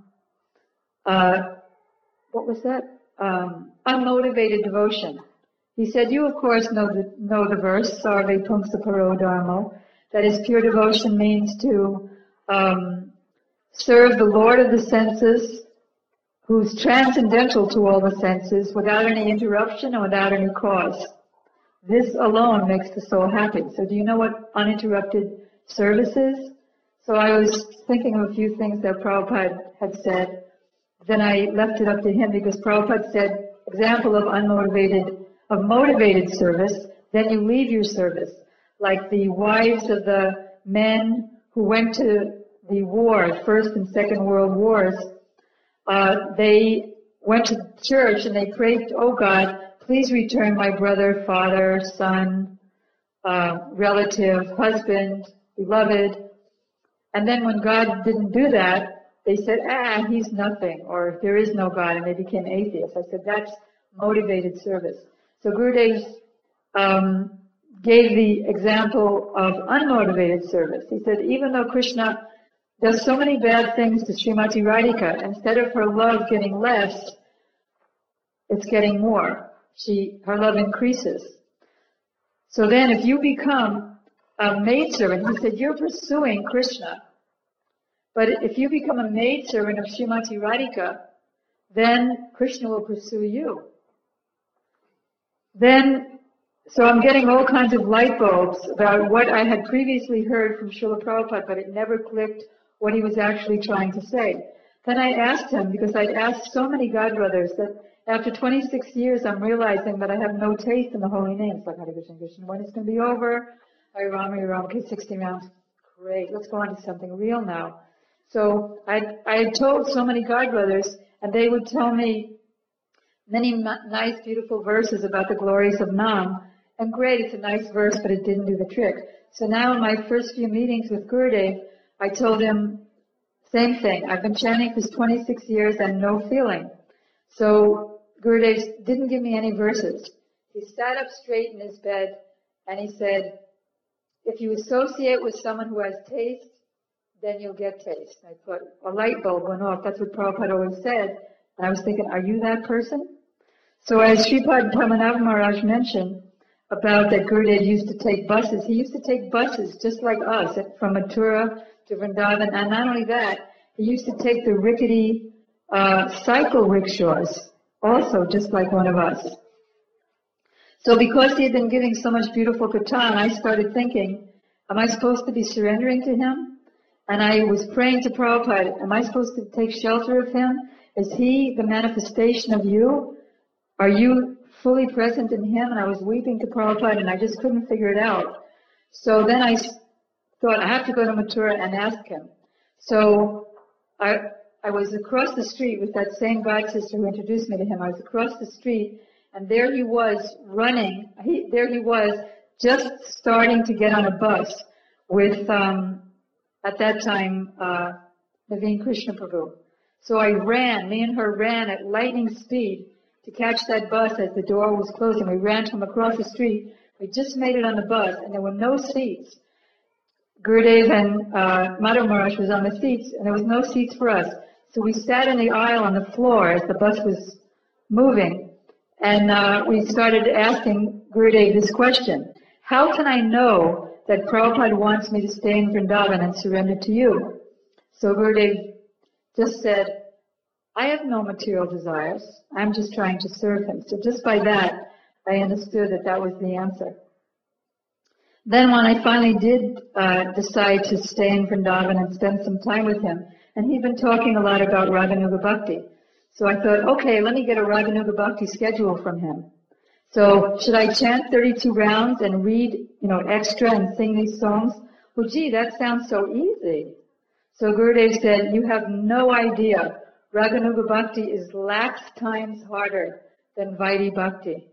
uh, what was that? Um, unmotivated devotion. He said, you of course know the, know the verse, Sarve Pumsa Paro Dharmo. That is, pure devotion means to um, serve the Lord of the senses, who's transcendental to all the senses, without any interruption and without any cause. This alone makes the soul happy. So do you know what uninterrupted service is? So I was thinking of a few things that Prabhupada had said. Then I left it up to him because Prabhupada said, example of unmotivated, of motivated service, then you leave your service. Like the wives of the men who went to the war, First and Second World Wars, uh, they went to church and they prayed, oh God, please return my brother, father, son, uh, relative, husband, beloved. And then when God didn't do that, they said, ah, he's nothing, or there is no God, and they became atheists. I said, that's motivated service. So Gurudev um, gave the example of unmotivated service. He said, even though Krishna does so many bad things to Srimati Radhika, instead of her love getting less, it's getting more. She, her love increases. So then if you become a maidservant, he said, you're pursuing Krishna. But if you become a maidservant of Srimati Radhika, then Krishna will pursue you. Then, so I'm getting all kinds of light bulbs about what I had previously heard from Srila Prabhupada, but it never clicked what he was actually trying to say. Then I asked him, because I'd asked so many godbrothers, that after twenty-six years I'm realizing that I have no taste in the holy names, like Hare Krishna, Krishna. When it's going to be over? Hare Rama, Hare Rama, okay, sixty rounds. Great, let's go on to something real now. So I, I had told so many godbrothers, and they would tell me many nice, beautiful verses about the glories of Nam. And great, it's a nice verse, but it didn't do the trick. So now in my first few meetings with Gurudev, I told him, same thing. I've been chanting for twenty-six years and no feeling. So Gurudev didn't give me any verses. He sat up straight in his bed and he said, if you associate with someone who has taste, then you'll get taste. I thought, a light bulb went off. That's what Prabhupada always said. And I was thinking, are you that person? So as Sripad Padmanabha Maharaj mentioned about that Gurudev used to take buses, he used to take buses just like us from Mathura to Vrindavan. And not only that, he used to take the rickety uh, cycle rickshaws, also just like one of us. So because he had been giving so much beautiful kirtan, I started thinking, am I supposed to be surrendering to him? And I was praying to Prabhupada, am I supposed to take shelter of him? Is he the manifestation of you? Are you fully present in him? And I was weeping to Prabhupada and I just couldn't figure it out. So then I thought, I have to go to Mathura and ask him. So I, I was across the street with that same god sister who introduced me to him. I was across the street and there he was running. He, there he was just starting to get on a bus with, um, at that time, uh, Naveen Krishna Prabhu. So I ran, me and her ran at lightning speed to catch that bus as the door was closing. We ran from across the street. We just made it on the bus, and there were no seats. Gurudev and uh, Madhav Maharaj was on the seats, and there was no seats for us. So we sat in the aisle on the floor as the bus was moving, and uh, we started asking Gurudev this question: how can I know that Prabhupada wants me to stay in Vrindavan and surrender to you? So Gurudev just said, I have no material desires. I'm just trying to serve him. So just by that, I understood that that was the answer. Then when I finally did uh, decide to stay in Vrindavan and spend some time with him, and he'd been talking a lot about Raganuga Bhakti. So I thought, okay, let me get a Raganuga Bhakti schedule from him. So should I chant thirty-two rounds and read, you know, extra and sing these songs? Well, gee, that sounds so easy. So Gurudev said, you have no idea. Raganuga Bhakti is lakhs times harder than Vaidhi Bhakti.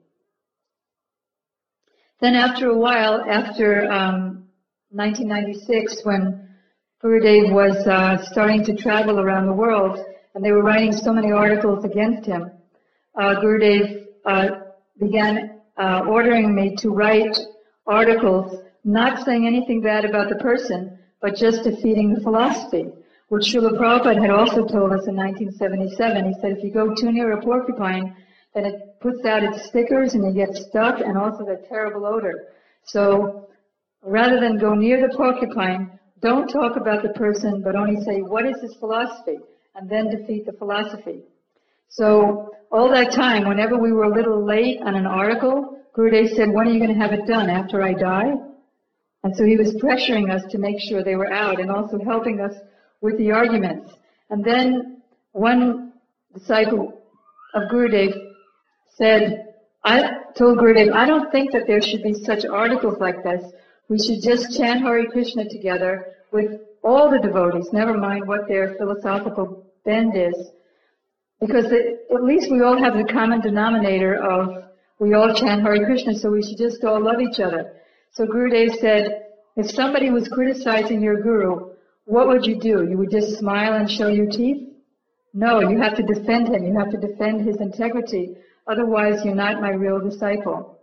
Then after a while, after um, nineteen ninety-six, when Gurudev was uh, starting to travel around the world, and they were writing so many articles against him, uh, Gurudev uh, began uh, ordering me to write articles not saying anything bad about the person, but just defeating the philosophy, which Srila Prabhupada had also told us in nineteen seventy-seven. He said, if you go too near a porcupine, then it puts out its stickers and you get stuck, and also the terrible odor. So rather than go near the porcupine, don't talk about the person, but only say, what is his philosophy? And then defeat the philosophy. So all that time, whenever we were a little late on an article, Gurudev said, when are you going to have it done? After I die? And so he was pressuring us to make sure they were out and also helping us with the arguments. And then one disciple of Gurudev said, I told Gurudev, I don't think that there should be such articles like this. We should just chant Hare Krishna together with all the devotees, never mind what their philosophical bend is. Because it, at least we all have the common denominator of we all chant Hare Krishna, so we should just all love each other. So Gurudev said, if somebody was criticizing your guru, what would you do? You would just smile and show your teeth? No, you have to defend him. You have to defend his integrity. Otherwise, you're not my real disciple.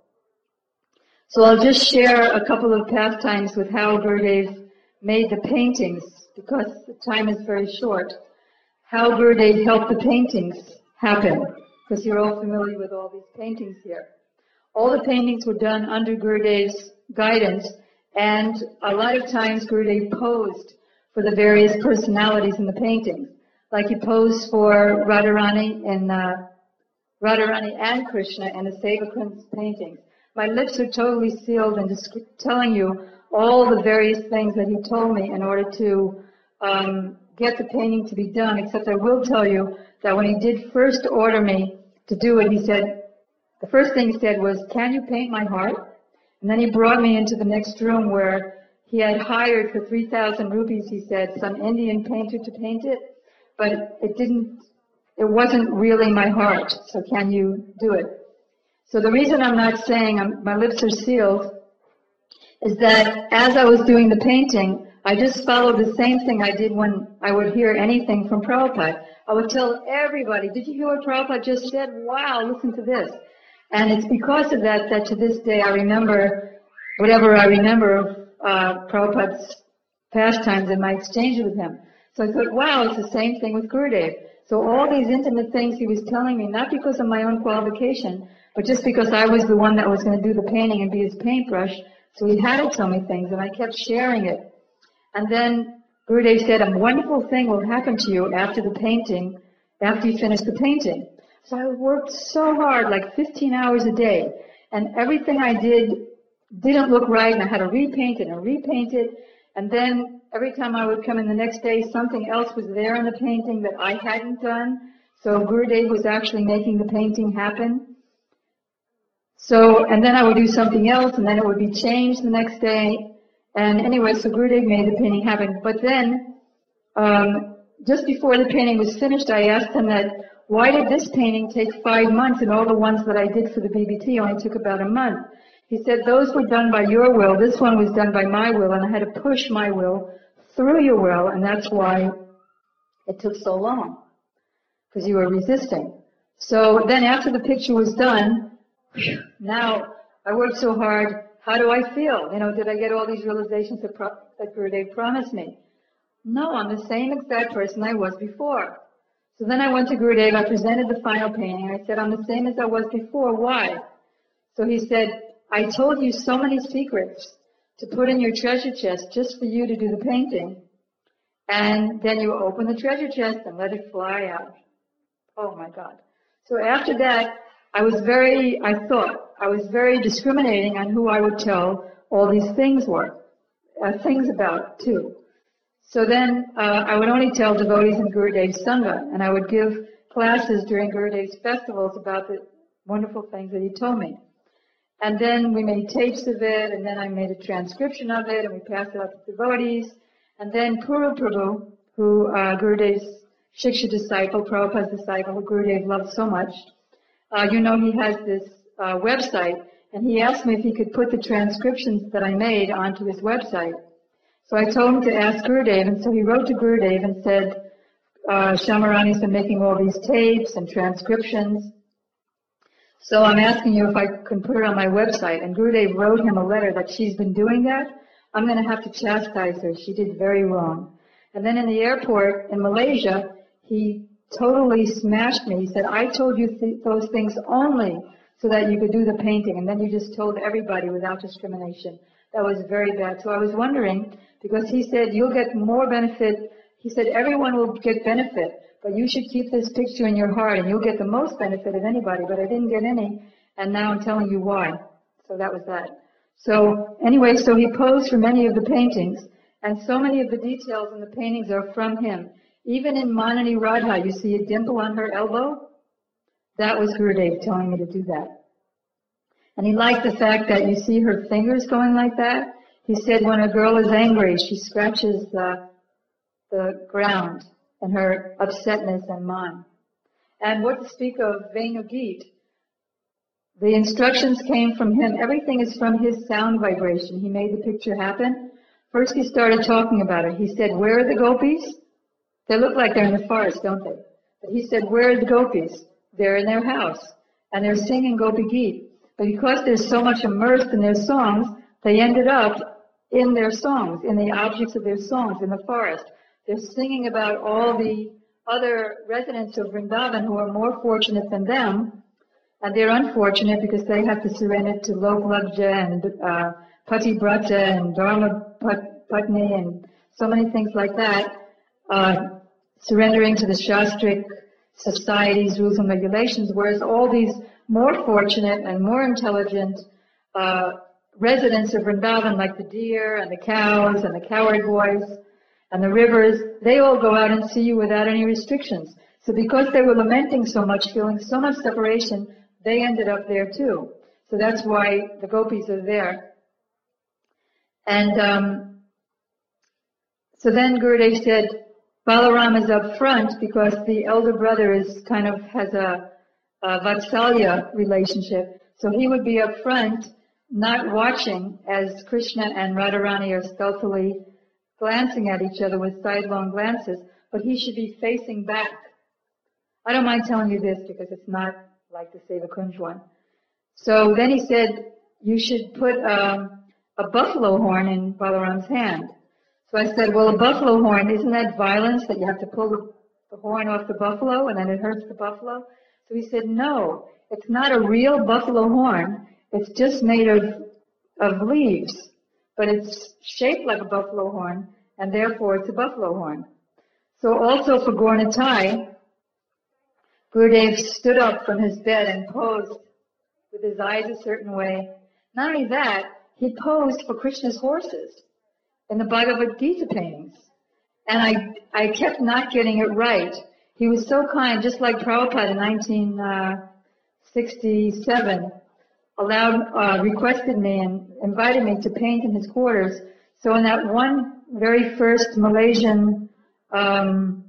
So I'll just share a couple of pastimes with how Gurudev made the paintings, because the time is very short. How Gurudev helped the paintings happen, because you're all familiar with all these paintings here. All the paintings were done under Gurudev's guidance, and a lot of times Gurudev posed for the various personalities in the paintings. Like he posed for Radharani and uh, Radharani and Krishna in the Sevakund's paintings. My lips are totally sealed in just telling you all the various things that he told me in order to um, get the painting to be done, except I will tell you that when he did first order me to do it, he said, the first thing he said was, can you paint my heart? And then he brought me into the next room where he had hired for three thousand rupees, he said, some Indian painter to paint it, but it didn't, it wasn't really my heart, so can you do it? So the reason I'm not saying I'm, my lips are sealed is that as I was doing the painting, I just followed the same thing I did when I would hear anything from Prabhupada. I would tell everybody, did you hear what Prabhupada just said? Wow, listen to this. And it's because of that that to this day I remember whatever I remember of uh, Prabhupada's pastimes and my exchange with him. So I thought, wow, it's the same thing with Gurudev. So all these intimate things he was telling me, not because of my own qualification, but just because I was the one that was going to do the painting and be his paintbrush. So he had to tell me things, and I kept sharing it. And then Gurudev said, a wonderful thing will happen to you after the painting, after you finish the painting. So I worked so hard, like fifteen hours a day, and everything I did didn't look right, and I had to repaint it and repaint it. And then every time I would come in the next day, something else was there in the painting that I hadn't done. So Gurudev was actually making the painting happen. So, and then I would do something else, and then it would be changed the next day. And anyway, so Gurudev made the painting happen. But then, um, just before the painting was finished, I asked him that, why did this painting take five months and all the ones that I did for the B B T only took about a month? He said, those were done by your will. This one was done by my will, and I had to push my will through your will, and that's why it took so long, because you were resisting. So then after the picture was done, now I worked so hard, how do I feel? You know, did I get all these realizations that, pro- that Gurudev promised me? No, I'm the same exact person I was before. So then I went to Gurudev, I presented the final painting, I said, I'm the same as I was before, why? So he said, I told you so many secrets to put in your treasure chest just for you to do the painting. And then you open the treasure chest and let it fly out. Oh my God. So after that, I was very, I thought, I was very discriminating on who I would tell all these things were, uh, things about too. So then uh, I would only tell devotees in Gurudev's Sangha, and I would give classes during Gurudev's festivals about the wonderful things that he told me. And then we made tapes of it, and then I made a transcription of it, and we passed it out to devotees. And then Puru Prabhu, who uh, Gurudev's Shiksha disciple, Prabhupada's disciple, who Gurudev loved so much, uh, you know he has this uh, website, and he asked me if he could put the transcriptions that I made onto his website. So I told him to ask Gurudev, and so he wrote to Gurudev and said, uh, Shamarani's been making all these tapes and transcriptions, so I'm asking you if I can put it on my website. And Gurudev wrote him a letter that she's been doing that. I'm going to have to chastise her. She did very wrong. And then in the airport in Malaysia, he totally smashed me. He said, I told you th- those things only so that you could do the painting, and then you just told everybody without discrimination. That was very bad. So I was wondering, because he said, you'll get more benefit. He said, everyone will get benefit, but you should keep this picture in your heart, and you'll get the most benefit of anybody. But I didn't get any, and now I'm telling you why. So that was that. So anyway, so he posed for many of the paintings, and so many of the details in the paintings are from him. Even in Manani Radha, you see a dimple on her elbow? That was Gurudev telling me to do that. And he liked the fact that you see her fingers going like that. He said when a girl is angry, she scratches the, the ground in her upsetness and mind. And what to speak of Venugit? The instructions came from him. Everything is from his sound vibration. He made the picture happen. First he started talking about it. He said, where are the gopis? They look like they're in the forest, don't they? But he said, where are the gopis? They're in their house. And they're singing Gopi Geet. But because they're so much immersed in their songs, they ended up in their songs, in the objects of their songs, in the forest. They're singing about all the other residents of Vrindavan who are more fortunate than them. And they're unfortunate because they have to surrender to Loklabja and uh, Patibrata and Dharma Patni and so many things like that, uh, surrendering to the Shastric society's rules and regulations, whereas all these more fortunate and more intelligent uh, residents of Vrindavan, like the deer and the cows and the cowherd boys and the rivers, they all go out and see you without any restrictions. So because they were lamenting so much, feeling so much separation, they ended up there too. So that's why the gopis are there. And um, so then Gurudev said, Balaram is up front because the elder brother is kind of has a, a Vatsalya relationship. So he would be up front, not watching as Krishna and Radharani are stealthily glancing at each other with sidelong glances, but he should be facing back. I don't mind telling you this because it's not like the Seva Kunj one. So then he said, you should put um, a buffalo horn in Balaram's hand. So I said, well, a buffalo horn, isn't that violence that you have to pull the, the horn off the buffalo and then it hurts the buffalo? So he said, no, it's not a real buffalo horn. It's just made of, of leaves, but it's shaped like a buffalo horn, and therefore it's a buffalo horn. So also for Gaur Nitai, Gurudev stood up from his bed and posed with his eyes a certain way. Not only that, he posed for Krishna's horses in the Bhagavad Gita paintings. And I, I kept not getting it right. He was so kind, just like Prabhupada in nineteen sixty-seven, allowed, uh, requested me and invited me to paint in his quarters. So in that one very first Malaysian um,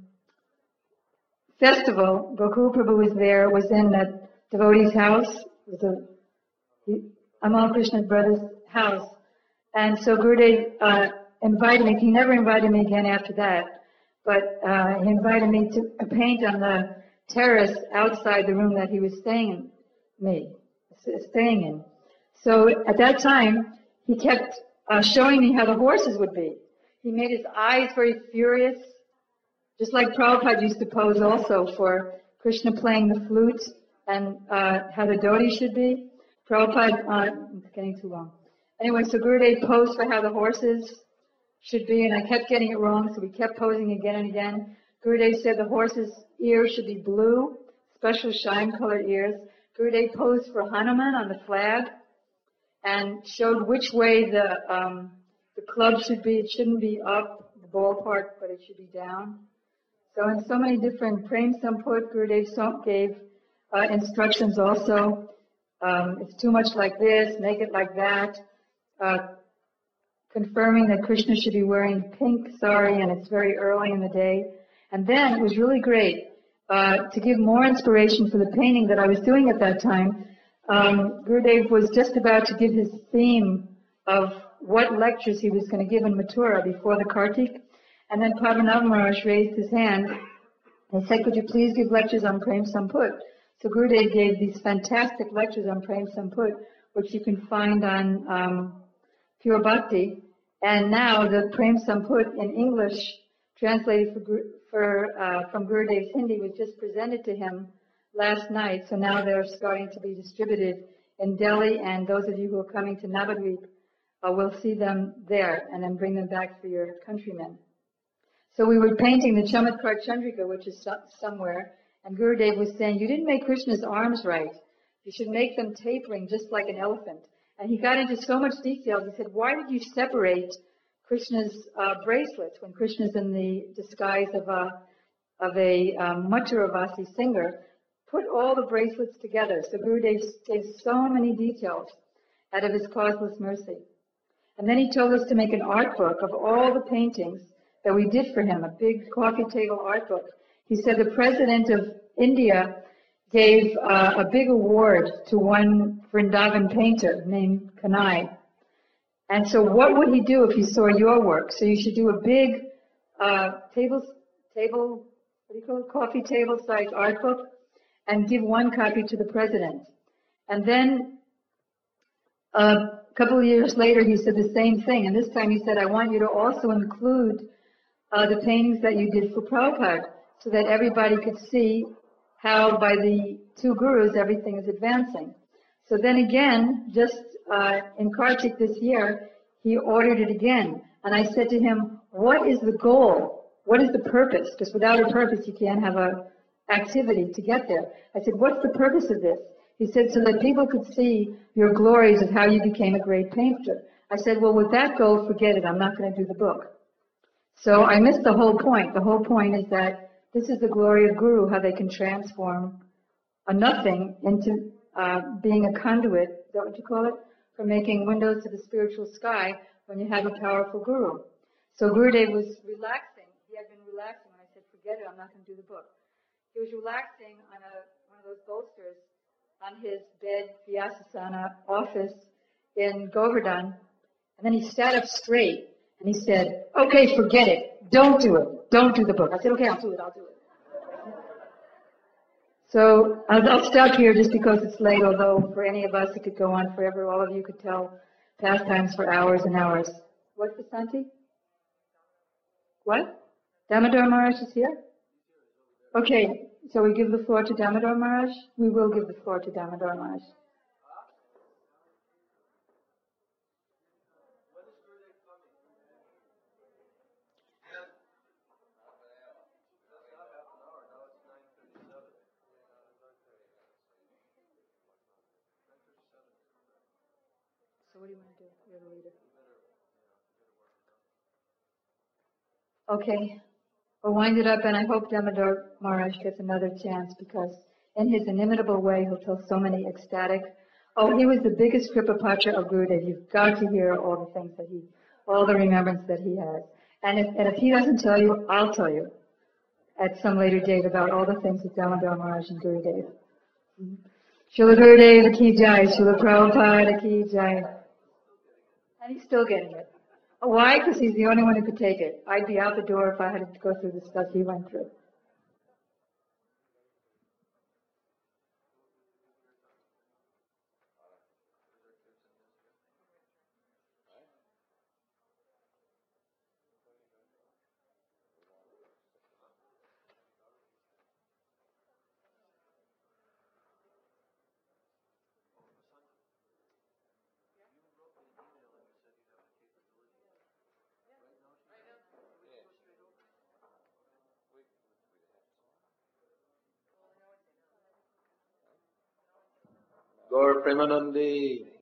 festival, Gokul Prabhu was there, was in that devotee's house. It was a, he, Amal Krishna brother's house. And so Gurudev uh, invited me. He never invited me again after that. But uh, he invited me to paint on the terrace outside the room that he was staying in, me, staying in. So at that time, he kept uh, showing me how the horses would be. He made his eyes very furious, just like Prabhupada used to pose also for Krishna playing the flute and uh, how the dhoti should be. Prabhupada, uh, it's getting too long. Anyway, so Gurudev posed for how the horses should be, and I kept getting it wrong, so we kept posing again and again. Gurudev said the horse's ears should be blue, special shine-colored ears. Gurudev posed for Hanuman on the flag and showed which way the um, the club should be. It shouldn't be up, the ballpark, but it should be down. So in so many different Prem Samput, Gurudev gave uh, instructions also. Um, it's too much like this, make it like that. Uh, confirming that Krishna should be wearing pink sari, and it's very early in the day. And then it was really great uh, to give more inspiration for the painting that I was doing at that time. Um, Gurudev was just about to give his theme of what lectures he was going to give in Mathura before the Kartik. And then Padmanabha Maharaj raised his hand and said, could you please give lectures on Prem Samput? So Gurudev gave these fantastic lectures on Prem Samput, which you can find on um, Pure Bhakti. And now the Prem Samput in English, translated for, for, uh, from Gurudev's Hindi, was just presented to him last night. So now they're starting to be distributed in Delhi, and those of you who are coming to Navadvip uh, will see them there and then bring them back for your countrymen. So we were painting the Chamatkar Chandrika, which is so somewhere, and Gurudev was saying, you didn't make Krishna's arms right. You should make them tapering just like an elephant. And he got into so much detail. He said, why did you separate Krishna's uh, bracelets when Krishna's in the disguise of a, of a um, Mathuravasi singer? Put all the bracelets together. So Gurudev gave so many details out of his causeless mercy. And then he told us to make an art book of all the paintings that we did for him, a big coffee table art book. He said the president of India gave uh, a big award to one Vrindavan painter named Kanai. And so what would he do if he saw your work? So you should do a big uh, table, table, what do you call it, coffee table size art book and give one copy to the president. And then uh, a couple of years later he said the same thing. And this time he said, I want you to also include uh, the paintings that you did for Prabhupada so that everybody could see how by the two gurus everything is advancing. So then again, just uh, in Kartik this year, he ordered it again. And I said to him, what is the goal? What is the purpose? Because without a purpose, you can't have a activity to get there. I said, what's the purpose of this? He said, so that people could see your glories of how you became a great painter. I said, well, with that goal, forget it. I'm not going to do the book. So I missed the whole point. The whole point is that this is the glory of Guru, how they can transform a nothing into uh, being a conduit, is that what you call it? For making windows to the spiritual sky when you have a powerful Guru. So Gurudev was relaxing. He had been relaxing when I said, forget it, I'm not going to do the book. He was relaxing on a, one of those bolsters on his bed, Vyasasana office in Govardhan. And then he sat up straight and he said, okay, forget it. Don't do it. Don't do the book. I said, okay, I'll do it. I'll do it. So I'll, I'll stop here just because it's late, although for any of us it could go on forever. All of you could tell pastimes for hours and hours. What's the Santi? What? Damodar Maharaj is here? Okay, so we give the floor to Damodar Maharaj? We will give the floor to Damodar Maharaj. So what do you want to do? You're the leader. Okay, we'll wind it up, and I hope Damodar Maharaj gets another chance because in his inimitable way he'll tell so many ecstatic. Oh, he was the biggest Kripapatra of Gurudev. You've got to hear all the things that he, all the remembrance that he has. And if, and if he doesn't tell you, I'll tell you at some later date about all the things that Damodar Maharaj and Gurudev. Srila Gurudev ki jai, Srila Prabhupada ki jai. And he's still getting it. Oh, why? Because he's the only one who could take it. I'd be out the door if I had to go through the stuff he went through. Gaur Premanandi.